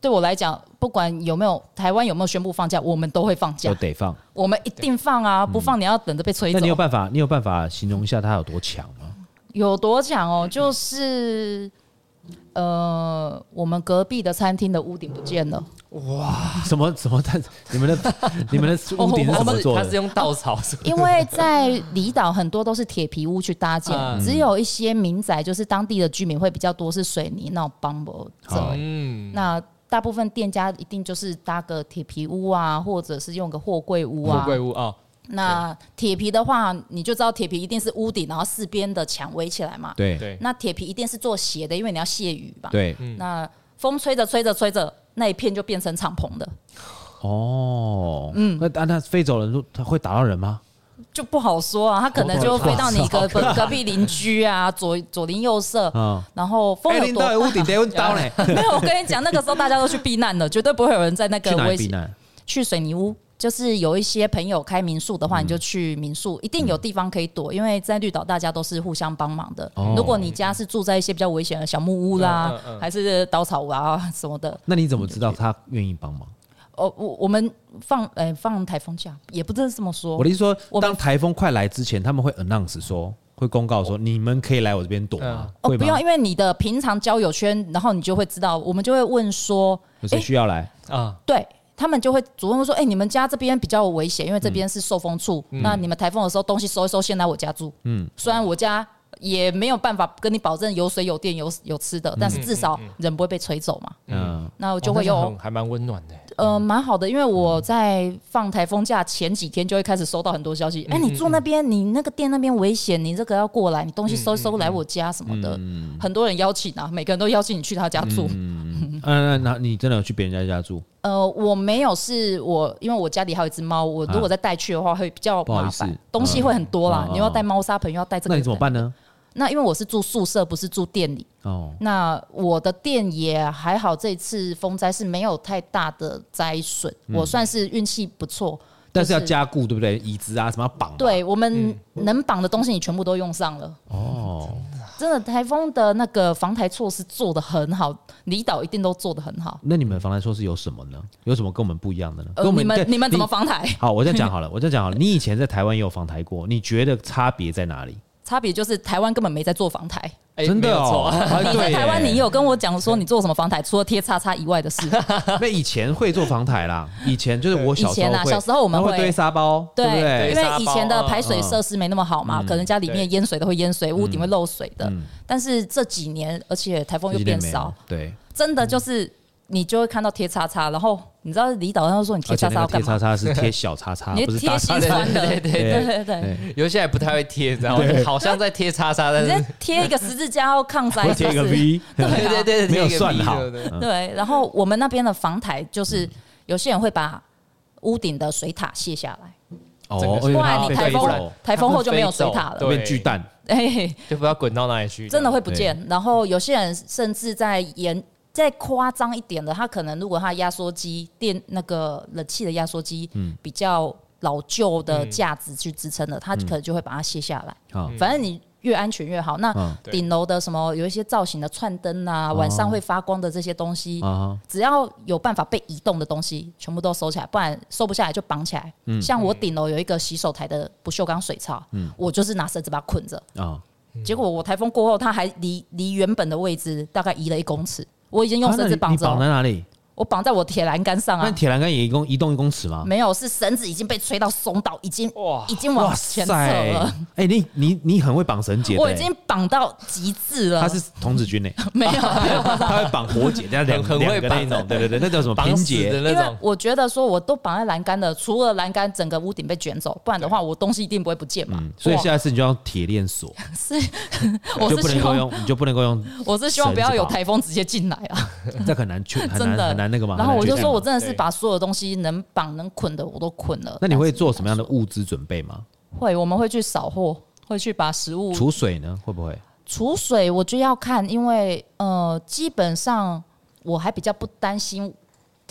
对我来讲，不管有没有台湾有没有宣布放假，我们都会放假， 都得放， 我们一定放啊！不放你要等着被吹走。 那你有办法，你有办法形容一下它有多强吗？ 有多强哦，就是呃，我们隔壁的餐厅的屋顶不见了。 哇，什么什么？你们的你们的屋顶是怎么做的？ 它是用稻草是不是？ 因为在离岛很多都是铁皮屋去搭建，嗯、只有一些民宅，就是当地的居民会比较多是水泥那种帮不走。嗯，那大部分店家一定就是搭个铁皮屋啊，或者是用个货柜屋啊。 货柜屋啊。哦， 那铁皮的话，你就知道铁皮一定是屋顶，然后四边的墙围起来嘛。 对对。 那铁皮一定是做斜的，因为你要卸雨吧。 对。 嗯、那风吹着吹着吹着，那一片就变成敞篷的。 哦。嗯。那那飞走了，它会打到人吗？ 就不好说啊，它可能就飞到你隔隔壁邻居啊，左左邻右舍。嗯。然后风有多大？ 屋顶得用刀呢。 没有，我跟你讲，那个时候大家都去避难了，绝对不会有人在那个去哪里避难？ 去水泥屋。就是有一些朋友开民宿的话，你就去民宿，一定有地方可以躲，因为在绿岛大家都是互相帮忙的。哦、如果你家是住在一些比较危险的小木屋啦，嗯嗯嗯、还是稻草屋啊什么的， 那你怎么知道他愿意帮忙？ 哦，我我们放呃、欸、放台风假，也不是这么说。 我的意思说，当台风快来之前，他们会 announce 说，会公告说，你们可以来我这边躲吗？ 哦，不用，因为你的平常交友圈，然后你就会知道，我们就会问说， 有谁需要来啊？ 对。他们就会主动说：“哎、欸，你们家这边比较危险，因为这边是受风处。嗯、那你们台风的时候东西收一收，先来我家住。嗯，虽然我家也没有办法跟你保证有水有电有有吃的，嗯、但是至少人不会被吹走嘛。嗯，那我就会有、 哦、还蛮温暖的。 呃，蛮好的，因为我在放台风假前几天就会开始收到很多消息。哎、欸，你住那边，你那个店那边危险，你这个要过来，你东西收一收来我家什么的。嗯、很多人邀请啊，每个人都邀请你去他家住。 嗯，那那你真的有去别人家家住？ 呃，我没有，是我因为我家里还有一只猫，我如果再带去的话会比较麻烦，东西会很多啦。嗯、你要带猫砂盆，又要带这个， 那你怎么办呢？ 那因为我是住宿舍，不是住店里。哦。那我的店也还好，这次风灾是没有太大的灾损，嗯、我算是运气不错。 但是要加固，对不对？椅子啊，什么要绑、啊？ 对，我们能绑的东西，你全部都用上了。哦。真的，台风的那个防台措施做得很好，离岛一定都做得很好。 那你们防台措施有什么呢？有什么跟我们不一样的呢？ 呃、你们你们怎么防台？ 好，我这样讲好了，我这样讲好了。你以前在台湾也有防台过，你觉得差别在哪里？ 差别就是台湾根本没在做防台。 欸、 真的哦， 你在台湾，你有跟我讲说你做什么防台，除了贴叉叉以外的事。 那以前会做防台啦，以前就是我小时候会，以前啊，小时候我们 会, 会堆沙包，对不对？ 因为以前的排水设施没那么好嘛，嗯、可能家里面淹水都会淹水，屋顶会漏水的。嗯、但是这几年，而且台风又变少， 对， 真的就是你就会看到贴叉叉，然后你知道离岛上说你贴叉叉要干嘛？ 贴叉叉是贴小叉叉， 你不是贴心酸的，对对对对对。 有些人不太会贴，知道吗？好像在贴叉叉，但是你贴一个十字架要抗灾， 贴一个 V， 对对对对， 没有算好。 对，然后我们那边的防台就是有些人会把屋顶的水塔卸下来。 哦， 不然你台风台风后就没有水塔了， 变巨蛋， 哎， 就不知道滚到哪里去， 真的会不见。然后有些人甚至在沿再夸张一点的，他可能如果他压缩机电那个冷气的压缩机比较老旧的架子去支撑的，他可能就会把它卸下来。嗯、反正你越安全越好。那顶楼的什么有一些造型的串灯啊，晚上会发光的这些东西，哦、只要有办法被移动的东西，全部都收起来，不然收不下来就绑起来。嗯、像我顶楼有一个洗手台的不锈钢水槽，嗯、我就是拿绳子把它捆着。哦、结果我台风过后，它还离离原本的位置大概移了一公尺。我已经用绳子绑着、 啊、你绑在哪里？ 我绑在我铁栏杆上啊。 那铁栏杆也移动移动一公尺吗？ 没有，是绳子已经被吹到松到，已经哇，已经往前侧了。 哎、欸，你你你很会绑绳结、欸， 我已经绑到极致了。 他是童子军呢、欸？ 没有， 他会绑活结，两两个那种，对对对，那叫什么平结的那种。 因为我觉得说，我都绑在栏杆的，除了栏杆整个屋顶被卷走，不然的话，我东西一定不会不见嘛。嗯、 所以下次你就要铁链锁， 是，我是希望用，你就不能够用。 我是希望不要有台风直接进来啊， 这很难去，很难很难那个嘛。 然后我就说我真的是把所有东西能绑能捆的我都捆了。 那你会做什么样的物资准备吗？ 会，我们会去扫货，会去把食物储水呢？会不会储水？我就要看，因为呃，基本上我还比较不担心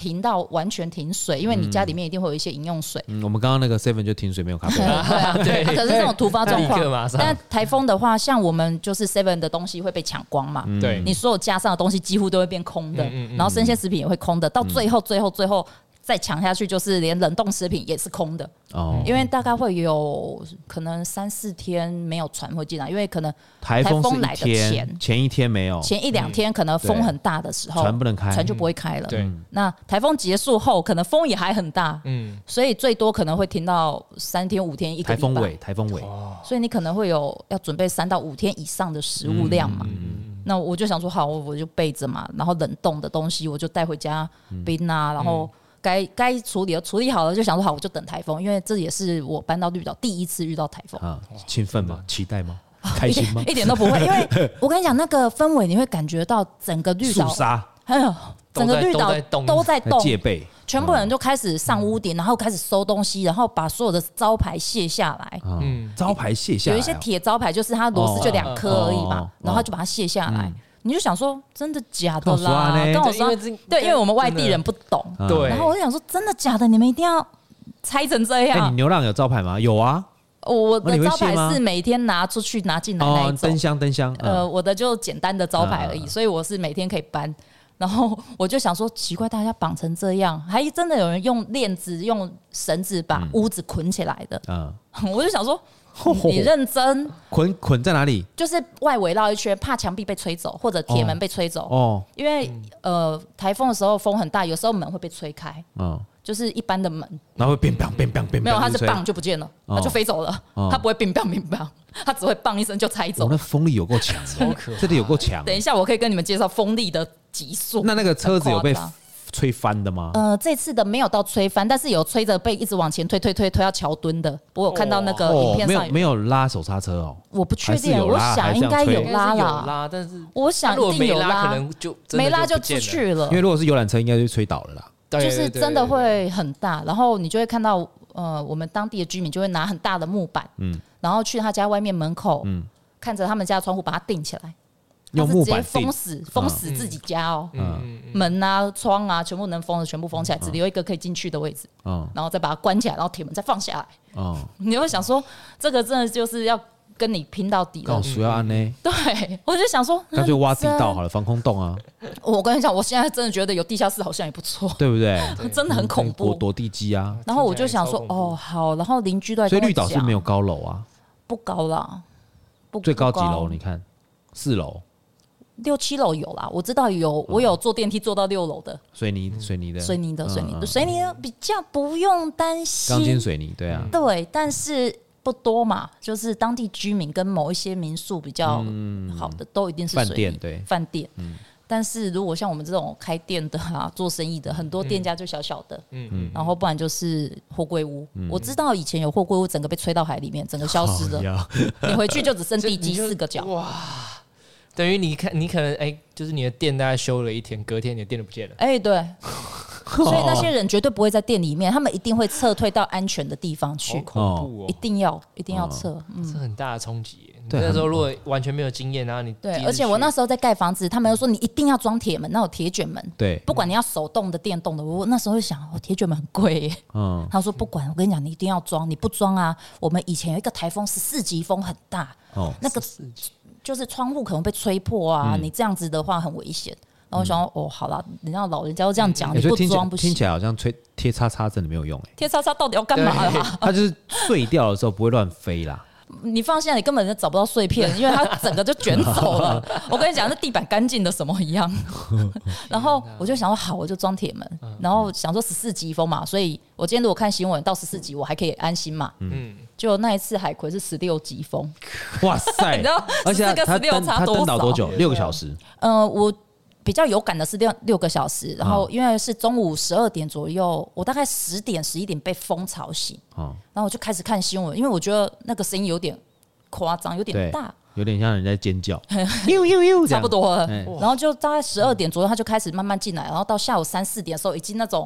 停到完全停水，因为你家里面一定会有一些饮用水。 嗯，我们刚刚那个 seven 就停水没有咖啡。 对啊，对。可是这种突发状况，但台风的话，像我们就是 seven 的东西会被抢光嘛， 对， 你所有架上的东西几乎都会变空的，然后生鲜食品也会空的，到最后最后最后。再抢下去，就是连冷冻食品也是空的哦，因为大概会有可能三四天没有船会进来，因为可能台风来的前前一天没有， 前一两天可能风很大的时候， 船不能开， 船就不会开了。 对， 那台风结束后，可能风也还很大，嗯，所以最多可能会停到三天五天一个礼拜。 台风尾，台风尾， 所以你可能会有要准备三到五天以上的食物量嘛。那我就想说，好，我就备着嘛，然后冷冻的东西我就带回家冰啊，然后。该该处理的处理好了，就想说好，我就等台风，因为这也是我搬到绿岛第一次遇到台风啊，兴奋吗？期待吗？开心吗？ 一点都不会，因为我跟你讲，那个氛围你会感觉到整个绿岛，还有整个绿岛都在动， 戒备， 全部人就开始上屋顶，然后开始收东西，然后把所有的招牌卸下来。 嗯，招牌卸下来， 有一些铁招牌，就是它螺丝就两颗而已嘛，然后就把它卸下来。你就想说真的假的啦？跟我说，对，因为我们外地人不懂， 对。 然后我就想说真的假的？你们一定要拆成这样？ 哎，你牛郎有招牌吗？有啊， 我的招牌是每天拿出去拿进来那一种灯箱，灯箱。 呃，我的就简单的招牌而已，所以我是每天可以搬。然后我就想说，奇怪，大家绑成这样，还真的有人用链子、用绳子把屋子捆起来的。嗯，我就想说。你认真捆捆在哪里？ 就是外围绕一圈，怕墙壁被吹走或者铁门被吹走。哦，因为呃台风的时候风很大，有时候门会被吹开。嗯，就是一般的门， 然后会变棒变棒变棒， 没有，它是棒就不见了，它就飞走了，它不会变棒变棒，它只会棒一声就拆走。 那风力有够强，这里有够强。 等一下我可以跟你们介绍风力的级数。 那那个车子有被吹翻的吗？ 呃，这次的没有到吹翻，但是有吹着被一直往前推推推推到桥墩的。我有看到那个影片上、 哦、没有没有拉手刹车哦。 我不确定，我想应该有拉啦， 拉，但是我想一定有拉， 可能就没拉就出去了。 因为如果是游览车，应该就吹倒了啦。 就是真的会很大，然后你就会看到呃，我们当地的居民就会拿很大的木板，嗯，然后去他家外面门口，嗯，看着他们家的窗户把它钉起来。 用木板封死，封死自己家哦，嗯、门啊、窗啊，全部能封的全部封起来，只留一个可以进去的位置，嗯、然后再把它关起来，然后铁门再放下来。哦、你会想说，这个真的就是要跟你拼到底了。 搞需要安呢？ 对，我就想说， 干脆挖地道好了，防空洞啊。 我跟你讲，我现在真的觉得有地下室好像也不错， 对不对？ 真的很恐怖， 躲地基啊。 然后我就想说，哦，好，然后邻居都在跟我讲， 所以绿岛是没有高楼啊， 不高啦，不最高几楼？你看，四楼。 六七楼有啦，我知道有，我有坐电梯坐到六楼的。 水泥水泥的， 水泥的，水泥的，水泥的比较不用担心。 钢筋水泥，对啊， 对，但是不多嘛，就是当地居民跟某一些民宿比较好的，都一定是饭店，对， 饭店。但是如果像我们这种开店的啊，做生意的，很多店家就小小的，嗯，然后不然就是货柜屋。我知道以前有货柜屋，整个被吹到海里面，整个消失了。你回去就只剩地基四个角。哇！ 等于你看，你可能哎、欸，就是你的店大概修了一天，隔天你的店就不见了。 哎、欸，对，所以那些人绝对不会在店里面，他们一定会撤退到安全的地方去。 好恐怖哦！ 一定要，一定要撤。 哦嗯、这很大的冲击。对，那时候如果完全没有经验，然后你对，而且我那时候在盖房子，他们又说你一定要装铁门，那种铁卷门。 对， 不管你要手动的、电动的，我那时候想，哦，铁卷门很贵耶。嗯，他说不管，我跟你讲，你一定要装，你不装啊，我们以前有一个台风十四级风很大，哦，那个。就是窗户可能被吹破啊，嗯、你这样子的话很危险。然后我想说，嗯、哦，好啦，人家老人家都这样讲，嗯、你不装不行。 听起来好像吹贴叉叉真的没有用哎、欸。 贴叉叉到底要干嘛啦？ 它就是碎掉的时候不会乱飞啦。 你放心，你根本就找不到碎片，因为它整个就卷走了。我跟你讲，那地板干净的什么一样。然后我就想说，好，我就装铁门。然后想说十四级风嘛，所以我今天如果看新闻到十四级，我还可以安心嘛。嗯。就那一次海葵是十六级风。 哇塞！ 你知道， 而且它它登岛多久？六个小时。 呃，我。比较有感的是六六个小时，然后因为是中午十二点左右，我大概十点十一点被风吵醒，哦、然后我就开始看新闻，因为我觉得那个声音有点夸张，有点大， 有点像人在尖叫，呦呦呦， 差不多了。然后就大概十二点左右，他就开始慢慢进来，然后到下午三四点的时候，已经那种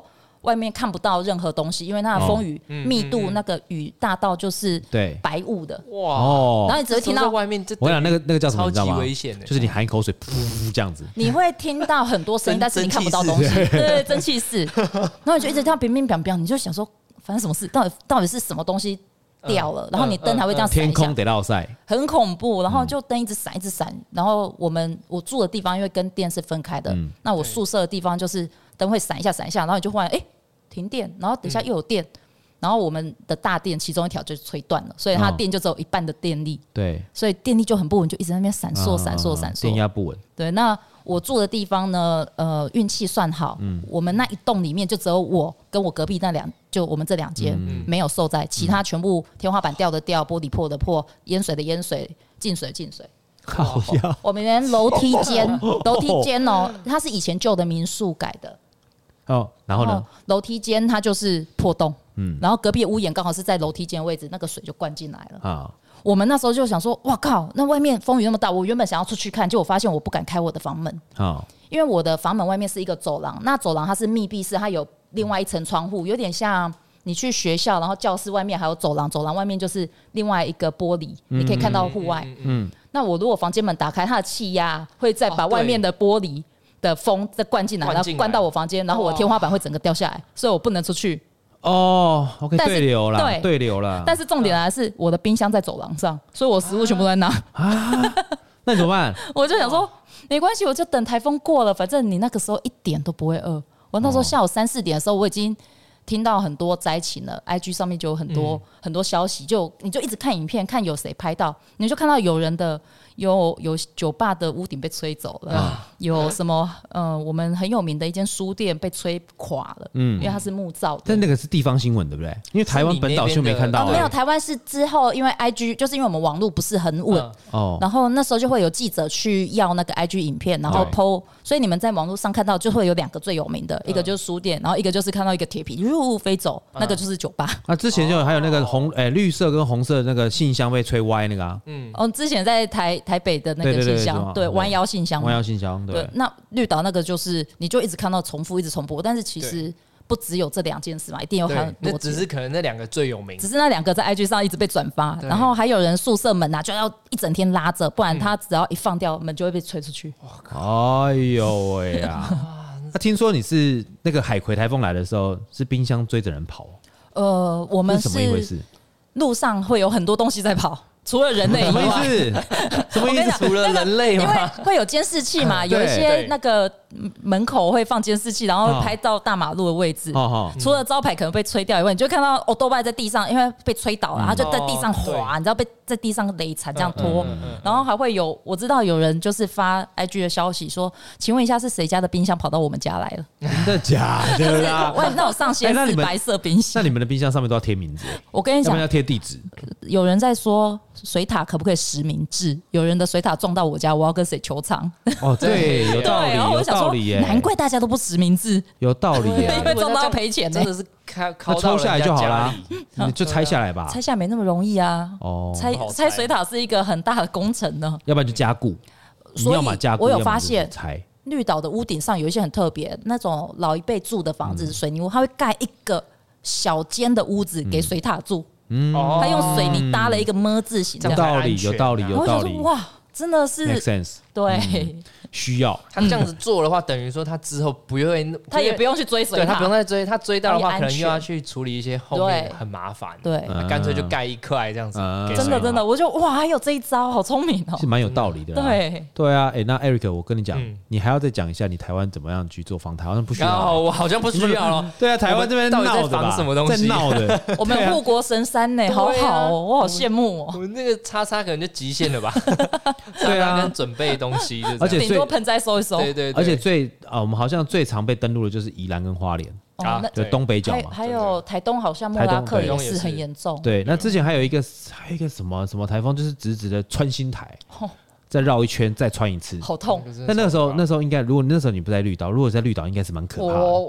外面看不到任何东西，因为它的风雨密度，那个雨大到就是白雾的。哇！哦，然后你只会听到外面， 我想那个那个叫什么，你知道吗？ 超级危险的， 就是你含一口水，噗这样子， 你会听到很多声音，但是你看不到东西。对对，蒸汽室。然后你就一直听到乒乒乓乓，你就想说发生什么事？到底到底是什么东西掉了？然后你灯还会这样闪一下， 天空得落晒， 很恐怖。然后就灯一直闪，一直闪。然后我们我住的地方因为跟电是分开的，那我宿舍的地方就是灯会闪一下闪一下，然后你就忽然哎。停电，然后等一下又有电，嗯、然后我们的大电其中一条就吹断了，所以它电就只有一半的电力。对、哦，所以电力就很不稳，就一直在那边闪烁、闪烁、闪烁， 电压不稳。 对，那我住的地方呢，呃，运气算好，嗯，我们那一栋里面就只有我跟我隔壁那两，就我们这两间、嗯、没有受灾，其他全部天花板掉的掉，玻璃破的破，淹水的淹水，进水进水。 好呀， 我们连楼梯间，楼梯间哦，它是以前旧的民宿改的。 哦，然后呢？ 楼梯间它就是破洞，嗯，然后隔壁的屋檐刚好是在楼梯间位置，那个水就灌进来了。啊，我们那时候就想说，哇靠，那外面风雨那么大，我原本想要出去看，结果我发现我不敢开我的房门，啊，因为我的房门外面是一个走廊，那走廊它是密闭式，它有另外一层窗户，有点像你去学校，然后教室外面还有走廊，走廊外面就是另外一个玻璃，嗯、你可以看到户外。嗯，嗯嗯那我如果房间门打开，它的气压会再把外面的玻璃的风再灌进来，然后灌到我房间，然后我的天花板会整个掉下来，所以我不能出去。 哦 ，OK， 对流啦，对对流啦。 但是重点来是，我的冰箱在走廊上，所以我食物全部都在那。啊， 那你怎么办？ 我就想说，没关系，我就等台风过了，反正你那个时候一点都不会饿。我那时候下午三四点的时候，我已经听到很多灾情了 ，I G 上面就有很多、嗯、很多消息，就你就一直看影片，看有谁拍到，你就看到有人的。有有酒吧的屋顶被吹走了，啊、有什么呃，我们很有名的一间书店被吹垮了，嗯，因为它是木造的。 但那个是地方新闻，对不对？因为台湾本岛就没看到、欸哦。没有，台湾是之后，因为 I G 就是因为我们网络不是很稳、嗯，然后那时候就会有记者去要那个 I G 影片，然后 P O， 所以你们在网络上看到就会有两个最有名的，一个就是书店，然后一个就是看到一个铁皮呜飞走，那个就是酒吧。 那、啊、之前就还有那个红诶、欸、绿色跟红色的那个信箱被吹歪那个啊，嗯， 哦，之前在台台北的那个信箱，对，弯腰信箱， 弯腰信箱， 对, 对。那绿岛那个就是，你就一直看到重复，一直重播，但是其实不只有这两件事嘛，一定有很多。 那只是可能那两个最有名， 只是那两个在 I G 上一直被转发，然后还有人宿舍门啊就要一整天拉着，不然他只要一放掉门就会被吹出去。 哎呦喂呀！那听说你是那个海葵台风来的时候，是冰箱追着人跑？ 呃，我们是什么一回事？ 路上会有很多东西在跑。除了人类以外， 什么意思？什么意思？ 除了人类吗？ 因为会有监视器嘛，有一些那个门口会放监视器，然后会拍到大马路的位置。哦、除了招牌可能被吹掉以外，你就看到欧多拜在地上，因为被吹倒了，他、嗯、就在地上滑，哦、你知道被在地上累惨这样拖、嗯嗯嗯，然后还会有我知道有人就是发 I G 的消息说，请问一下是谁家的冰箱跑到我们家来了？ 真的假的啦？ 喂，那我上线是白色冰箱、 欸那，那你们的冰箱上面都要贴名字？ 我跟你讲， 要贴地址。 有人在说。水塔可不可以实名制？有人的水塔撞到我家，我要跟谁求偿？ 哦，对，有道理，有道理耶！ 难怪大家都不实名制， 有道理耶！ 因为撞到要赔钱， 真的是开抽下来就好啦，你就拆下来吧。 拆下来没那么容易啊！哦，拆拆水塔是一个很大的工程呢。 要不然就加固， 所以我有发现， 拆绿岛的屋顶上有一些很特别，那种老一辈住的房子，嗯、水泥屋，它会盖一个小间的屋子给水塔住。嗯，他用水泥搭了一个么字形， 有道理，有道理，有道理。 哇，真的是 make sense， 对、 嗯，需要他这样子做的话，等于说他之后不会， 他也不用去追水塔， 对他不用再追，他追到的话，可能又要去处理一些后面很麻烦， 对， 干脆就盖一块这样子。 嗯、真的真的，我就哇，还有这一招，好聪明哦， 是蛮有道理的。 对对啊，哎、欸，那 Eric， 我跟你讲、嗯，你还要再讲一下你台湾怎么样去做防台，好像不需要， 哦、我好像不需要了。 对啊，台湾这边到底在防什么东西？ 在闹的， 我们护国神山呢、欸，好好哦，我好羡慕哦。 我们那个叉叉可能就极限了吧？对啊，跟准备东西， 而且顶多盆栽收一收。 对对， 而且最啊，我们好像最常被登陆的就是宜兰跟花莲。啊，就东北角嘛， 还有台东，好像莫拉克也是很严重。 对，那之前还有一个还有一个什么什么台风，就是直直的穿心台，再绕一圈，再穿一次， 好痛。 但那个时候，那时候应该，如果那时候你不在绿岛，如果在绿岛，应该是蛮可怕的。 我我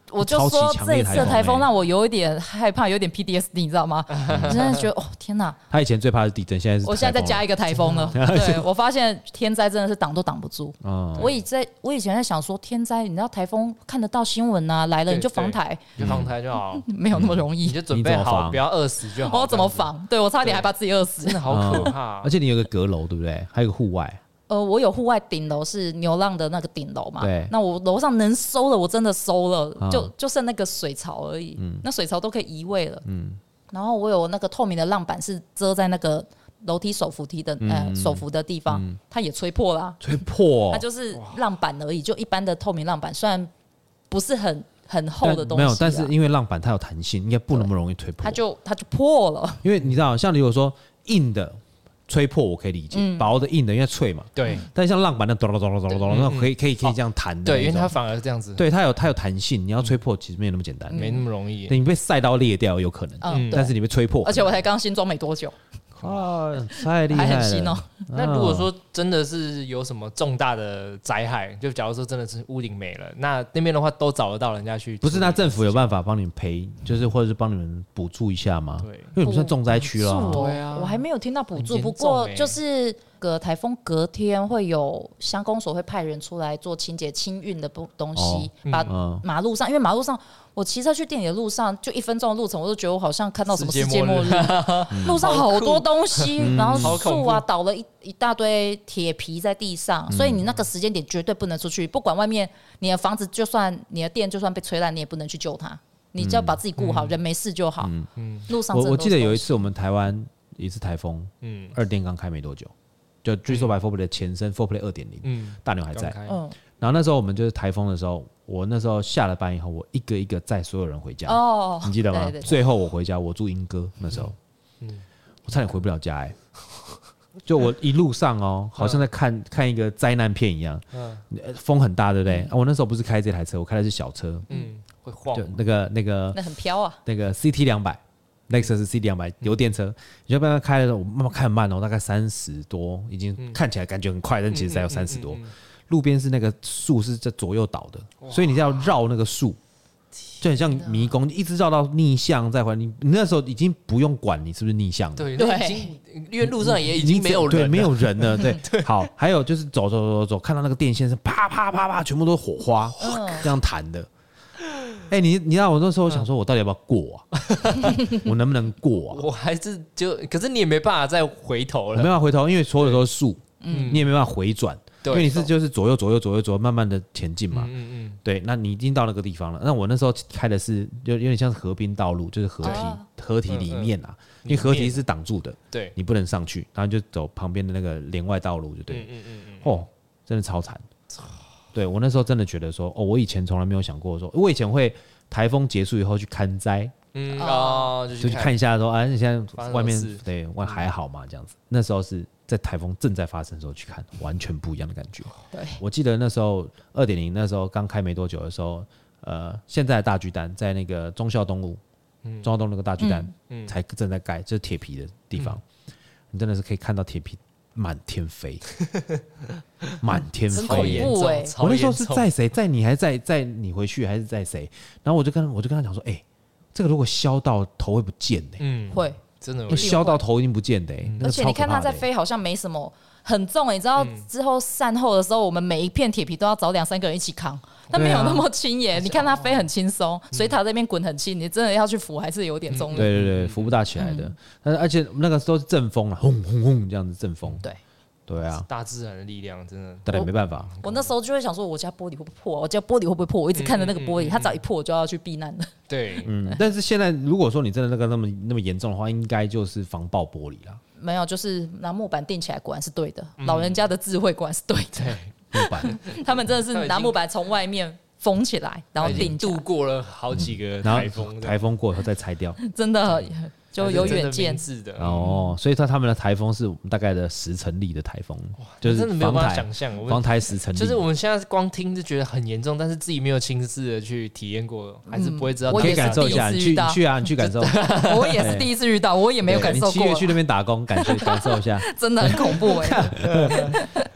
我就说这一次的台风让我有一点害怕，有点 P T S D， 你知道吗？我真的觉得哦天哪！ 他以前最怕是地震，现在是我现在再加一个台风了。对，我发现天灾真的是挡都挡不住。嗯，我以在我以前在想说天灾，你知道台风看得到新闻啊，来了你就防台， 就防台就好， 没有那么容易， 你就准备好不要饿死就好。 我怎么防？对我差点还把自己饿死， 真的好可怕。 而且你有个阁楼，对不对？还有个户外。 呃，我有户外顶楼是牛浪的那个顶楼嘛， 对， 那我楼上能收了，我真的收了，嗯、就就剩那个水槽而已，嗯、那水槽都可以移位了，嗯，然后我有那个透明的浪板是遮在那个楼梯手扶梯的、嗯、呃手扶的地方，嗯、它也吹破了、啊， 吹破、哦， 它就是浪板而已，就一般的透明浪板，虽然不是很很厚的东西、啊， 没有，但是因为浪板它有弹性，应该不那么容易吹破， 它就它就破了， 因为你知道，像如果说硬的。吹破我可以理解，嗯、薄的硬的因为脆嘛， 对。 但像浪板那咚咚咚咚咚，那可以可以可以这样弹的， 对，因为它反而这样子， 对，它有它有弹性，你要吹破其实没有那么简单， 嗯、没那么容易， 你被晒到裂掉有可能，嗯、但是你被吹破， 而且我才刚新装没多久。 啊，太厉害了！ 还很新哦。 那如果说真的是有什么重大的灾害，就假如说真的是屋顶没了，那那边的话都找得到人家去。 不是，那政府有办法帮你们赔，就是或者是帮你们补助一下吗？ 对， 因为你们算重灾区了。 对啊，我还没有听到补助，不过就是个台风隔天会有乡公所会派人出来做清洁清运的东西，哦嗯、把马路上，因为马路上。我骑车去店里的路上，就一分钟的路程，我就觉得我好像看到什么世界末日。路上好多东西，然后树啊倒了一一大堆铁皮在地上，嗯、所以你那个时间点绝对不能出去。不管外面你的房子，就算你的店就算被吹烂，你也不能去救它。你只要把自己顾好，嗯、人没事就好。嗯嗯、路上我我记得有一次我们台湾一次台风，嗯，二店刚开没多久，就 Drizzle by four play 的前身 four play 二点零，嗯，大牛还在，嗯。然后那时候我们就是台风的时候，我那时候下了班以后，我一个一个载所有人回家。哦，你记得吗？对对对，最后我回家，我住莺歌那时候，嗯，我差点回不了家哎、欸。就我一路上哦，好像在看、嗯、看一个灾难片一样。嗯，风很大，对不对？嗯啊、我那时候不是开这台车，我开的是小车。 嗯，会晃。 就那个那个， 那很飘啊。那个 C T 两百。Lexus C T 两百油电车，你就慢慢开的时候，我慢慢开很慢哦，大概三十多，已经看起来感觉很快，但其实才有三十多。路边是那个树是在左右倒的，所以你要绕那个树，就很像迷宫，一直绕到逆向再回来。你你那时候已经不用管你是不是逆向了， 对，已经因为路上也已经没有人了， 对，没有人了，对。对好，还有就是走走走走，看到那个电线是啪啪啪啪，全部都是火花，这样弹的。哎、欸，你你知道我那时候想说，我到底要不要过啊？我能不能过啊？ 我还是就，可是你也没办法再回头了， 没办法回头，因为所有的都是树，嗯，你也没办法回转，因为你是就是左右左右左右左右慢慢的前进嘛，嗯嗯，对，那你已经到那个地方了。那我那时候开的是就有点像是河滨道路，就是河堤，河堤里面啊，因为河堤是挡住的，对，你不能上去，然后就走旁边的那个连外道路就对了，嗯嗯嗯，哦，真的超惨。对我那时候真的觉得说，哦，我以前从来没有想过说，我以前会台风结束以后去看灾，嗯哦，就去看一下说，啊，你现在外面对外还好嘛这样子。那时候是在台风正在发生的时候去看，完全不一样的感觉。对，我记得那时候二点零那时候刚开没多久的时候，呃，现在的大巨蛋在那个忠孝东路，嗯、忠孝东那个大巨蛋、嗯、才正在盖，就是铁皮的地方，嗯、你真的是可以看到铁皮。满天飞，满天飞， 欸、 我那时候是载谁？载你还是载载你回去，还是载谁？然后我就跟我就跟他讲说，哎、欸，这个如果削到头会不见的、欸， 嗯，会真的削到头一定不见的、欸，嗯、 而且你看它在飞，好像没什么很重、欸，你知道之后善后的时候，我们每一片铁皮都要找两三个人一起扛。它没有那么轻耶，啊、你看它飞很轻松，水塔这边滚很轻，你真的要去扶还是有点重力。 嗯、对对对，扶不大起来的。嗯、但是而且那个都是阵风啊，轰轰轰这样子阵风。 对对啊， 大自然的力量真的， 但没办法。 我那时候就会想说，我家玻璃会不会破？我家玻璃会不会破？我一直看着那个玻璃，嗯、它只要一破，我就要去避难了。 对， 嗯。但是现在如果说你真的那个那么那么严重的话，应该就是防爆玻璃啦。 没有，就是拿木板钉起来，果然是对的。嗯、老人家的智慧果然是对的。 对，木板， 他们真的是拿木板从外面。封起来，然后顶度过了好几个台风， 台风过以后再拆掉， 真的就有远见的哦。所以说他们的台风是大概的十成力的台风，就是真的没有办法想象， 防台十成力。 就是我们现在光听就觉得很严重，但是自己没有亲自的去体验过，还是不会知道。 可以感受一下，你去去啊，你去感受。 我也是第一次遇到，我也没有感受过。 你七月去那边打工，感觉感受一下， 真的很恐怖哎。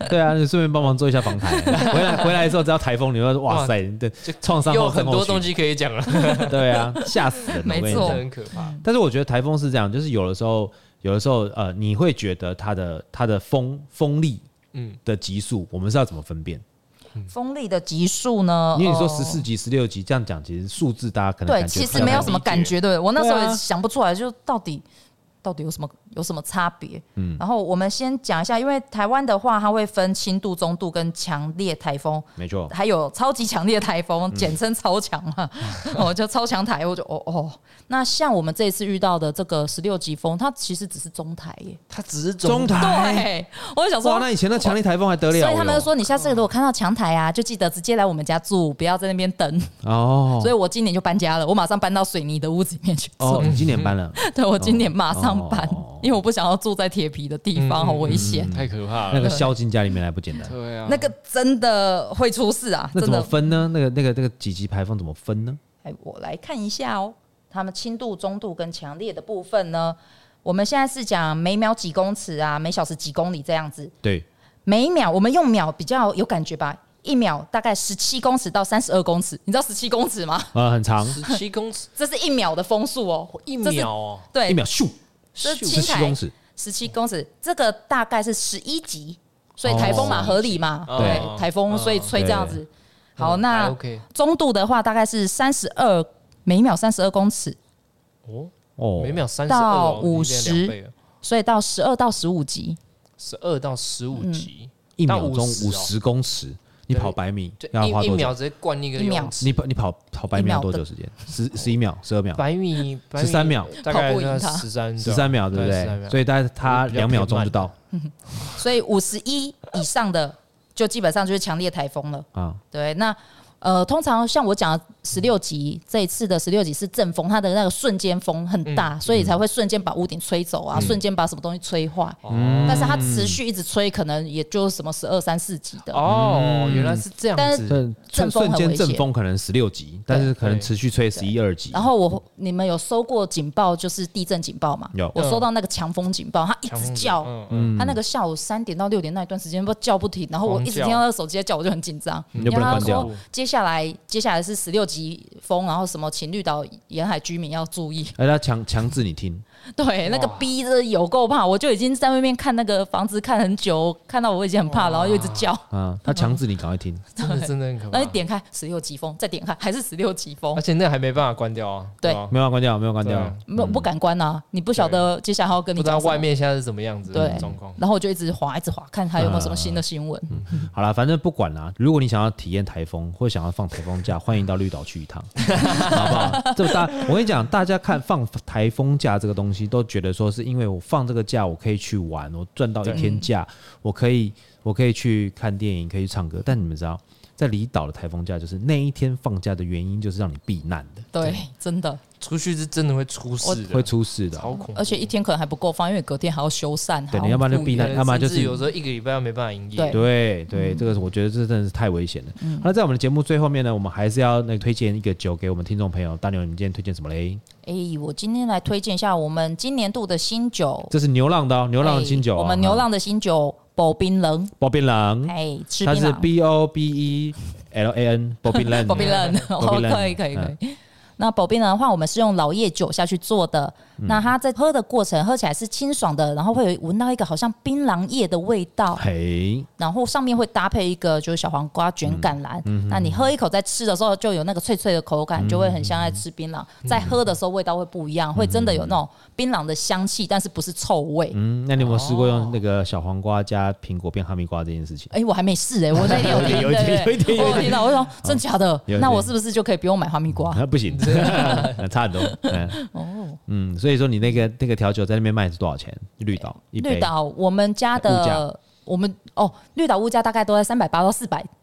对啊，你顺便帮忙做一下防台。回来回来的时候，只要台风，你会说哇塞，对，创伤有后很多东西可以讲了。 对啊，吓死人了， 没错， 很可怕。 但是我觉得台风是这样，就是有的时候，有的时候呃，你会觉得它的它的风风力嗯的级数，我们是要怎么分辨？ 风力的级数呢？ 因为你说十四级、十六级这样讲，其实数字大家可能对， 感觉其实没有什么感觉。对我那时候对啊也想不出来，就到底到底有什么有什么差别？嗯，然后我们先讲一下，因为台湾的话，它会分轻度、中度跟强烈台风， 没错， 还有超级强烈台风，嗯、简称超强嘛，我、哦、就超强台，我就哦哦。那像我们这一次遇到的这个十六级风，它其实只是中台耶， 它只是中台。 对，我就想说， 哇，那以前的强烈台风还得了？ 所以他们就说，你下次如果看到强台啊，就记得直接来我们家住，不要在那边等。 哦， 所以我今年就搬家了，我马上搬到水泥的屋子里面去住。 哦，你今年搬了？ 对，我今年马上搬， 哦、 因为我不想要住在铁皮的地方，嗯、好危险、 嗯，太可怕了。 那个销进家里面来不简单。 对啊， 那个真的会出事啊！ 那怎么分呢？那个那个那个几级台风怎么分呢？ 哎，我来看一下哦。他们轻度、中度跟强烈的部分呢，我们现在是讲每秒几公尺啊，每小时几公里这样子。 对， 每秒我们用秒比较有感觉吧，一秒大概十七公尺到三十二公尺，你知道十七公尺吗？ 啊、呃，很长， 十七公尺， 这是一秒的风速哦， 一秒哦， 对， 一秒咻， 这十七公尺， 十七公尺，这个大概是十一级，所以台风嘛、哦、合理嘛， 哦、 对，台风所以吹这样子。好，那 OK 中度的话大概是三十二每秒三十二公尺。 哦哦，每秒三十到五十，所以到十二到十五级， 十二到十五级， 一秒钟五十公尺，你跑百米要花多久？ 一秒直接灌一个游泳池， 你跑你跑跑百米要多久时间？十十一秒，十二秒， 百米十三秒， 大概十三十三秒，对不对？所以大概他两秒钟就到， 所以五十一以上的就基本上就是强烈台风了啊。对，那。呃，通常像我讲的十六级，这一次的十六级是阵风，它的那个瞬间风很大，嗯、所以才会瞬间把屋顶吹走啊，嗯、瞬间把什么东西吹坏。嗯、但是它持续一直吹，可能也就是什么十二三四级的。 哦，原来是这样子。 但是阵风很危险， 瞬间阵风可能十六级，但是可能持续吹十一二级。 然后我你们有收过警报，就是地震警报嘛？ 有。 我收到那个强风警报，它一直叫，嗯、它那个下午三点到六点那一段时间不叫不停，然后我一直听到那个手机在叫，我就很紧张。 你就不能关掉。 接下来接下来。还是十六级风，然后什么请绿岛沿海居民要注意。 而他强强制你听， 对，那个逼着有够怕，我就已经在外面看那个房子看很久，看到我已经很怕，然后又一直叫。 啊，他强制你赶快听， 真的真的很可怕。 然后你点开十六级风，再点开还是十六级风， 而且那还没办法关掉啊。 对， 没有关掉，没有关掉， 没有不敢关啊，你不晓得接下来要跟你不知道外面现在是怎么样子的状况。 然后我就一直滑，一直滑，看还有没有什么新的新闻。 好了，反正不管啦，如果你想要体验台风或想要放台风假，欢迎到绿岛去一趟，好不好？这大我跟你讲，大家看放台风假这个东西，都觉得说是因为我放这个假，我可以去玩，我赚到一天假，我可以我可以去看电影，可以去唱歌。但你们知道，在离岛的台风假，就是那一天放假的原因，就是让你避难的。 对，真的出去是真的会出事的， 会出事的， 超恐怖。 而且一天可能还不够放，因为隔天还要修缮。 对，你要不然就避难，要不然就是有时候一个礼拜要没办法营业。 对对，这个我觉得这真的是太危险了。那在我们的节目最后面呢，我们还是要那个推荐一个酒给我们听众朋友。大牛，你们今天推荐什么嘞？ 哎，我今天来推荐一下我们今年度的新酒， 这是牛浪的哦，牛浪的新酒。 我们牛浪的新酒，宝槟榔， 宝槟榔， 哎， 它是 B O B E L A N， 宝槟榔， 宝槟榔，可以可以可以。那宝槟榔的话，我们是用老叶酒下去做的。嗯、那它在喝的过程，喝起来是清爽的，然后会有闻到一个好像槟榔叶的味道。 嘿， 然后上面会搭配一个就是小黄瓜卷橄榄。嗯、那你喝一口，在吃的时候就有那个脆脆的口感，嗯、就会很像在吃槟榔。嗯、在喝的时候味道会不一样，嗯、会真的有那种槟榔的香气，但是不是臭味。 嗯，那你有没有试过用那个小黄瓜加苹果变哈密瓜这件事情？ 哎、欸，我还没试哎、欸，我那天有听， 有一点，有一点， 我有听到，我说真假的，那我是不是就可以不用买哈密瓜？ 不行，差很多。嗯、哦，嗯，所以说你那个那个调酒在那边卖是多少钱？绿岛一杯， 绿岛我们家的我们哦，绿岛物价大概都在三百八到四百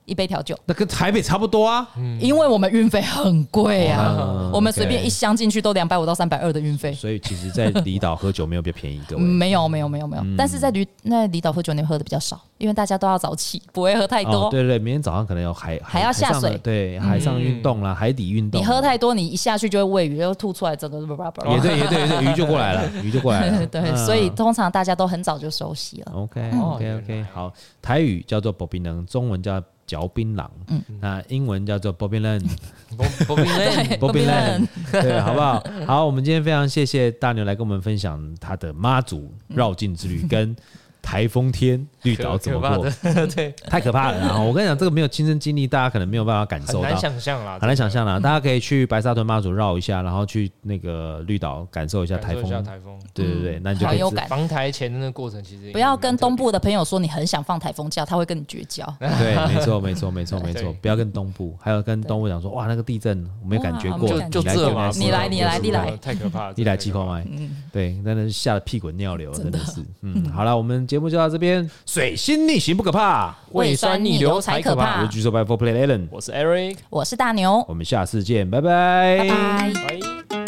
一杯调酒， 那跟台北差不多啊， 因为我们运费很贵啊， 哦我们随便 OK 一箱进去都两百五到三百二的运费。 所以其实，在离岛喝酒没有比较便宜，各位。 没有没有没有没有，但是在离那离岛喝酒，你喝的比较少，因为大家都要早起，不会喝太多。 哦，对对，明天早上可能有海还要下水， 对，海上运动啦，海底运动。 你喝太多，你一下去就会喂鱼，又吐出来，整个也对也对也对，鱼就过来了，鱼就过来了。 对，所以通常大家都很早就休息了。 OK OK OK， 好，台语叫做薄槟榔，中文叫嚼槟榔，嗯，那英文叫做薄槟榔， 薄槟榔， 薄槟榔，对，好不好？好，我们今天非常谢谢大牛来跟我们分享他的妈祖绕境之旅跟台风天绿岛怎么过， 对， 太可怕了。然后我跟你讲，这个没有亲身经历，大家可能没有办法感受到， 很难想象啦， 很难想象啦。大家可以去白沙屯妈祖绕一下，然后去那个绿岛感受一下台风， 台风， 对对对，那你就可以有感。 防台前的那个过程，其实不要跟东部的朋友说你很想放台风假，他会跟你绝交。 对，没错没错没错没错，不要跟东部，还有跟东部讲说，哇，那个地震我没有感觉过， 就这嘛， 你来你来你来， 太可怕了， 你来气泡麦，对，真的是吓得屁滚尿流，真的是。嗯，好了，我们节目就到这边。水星逆行不可怕， 胃酸逆流才可怕。 我是巨兽 by Four Play Allen， 我是 Eric， 我是大牛， 我们下次见，拜拜， 拜拜。 拜。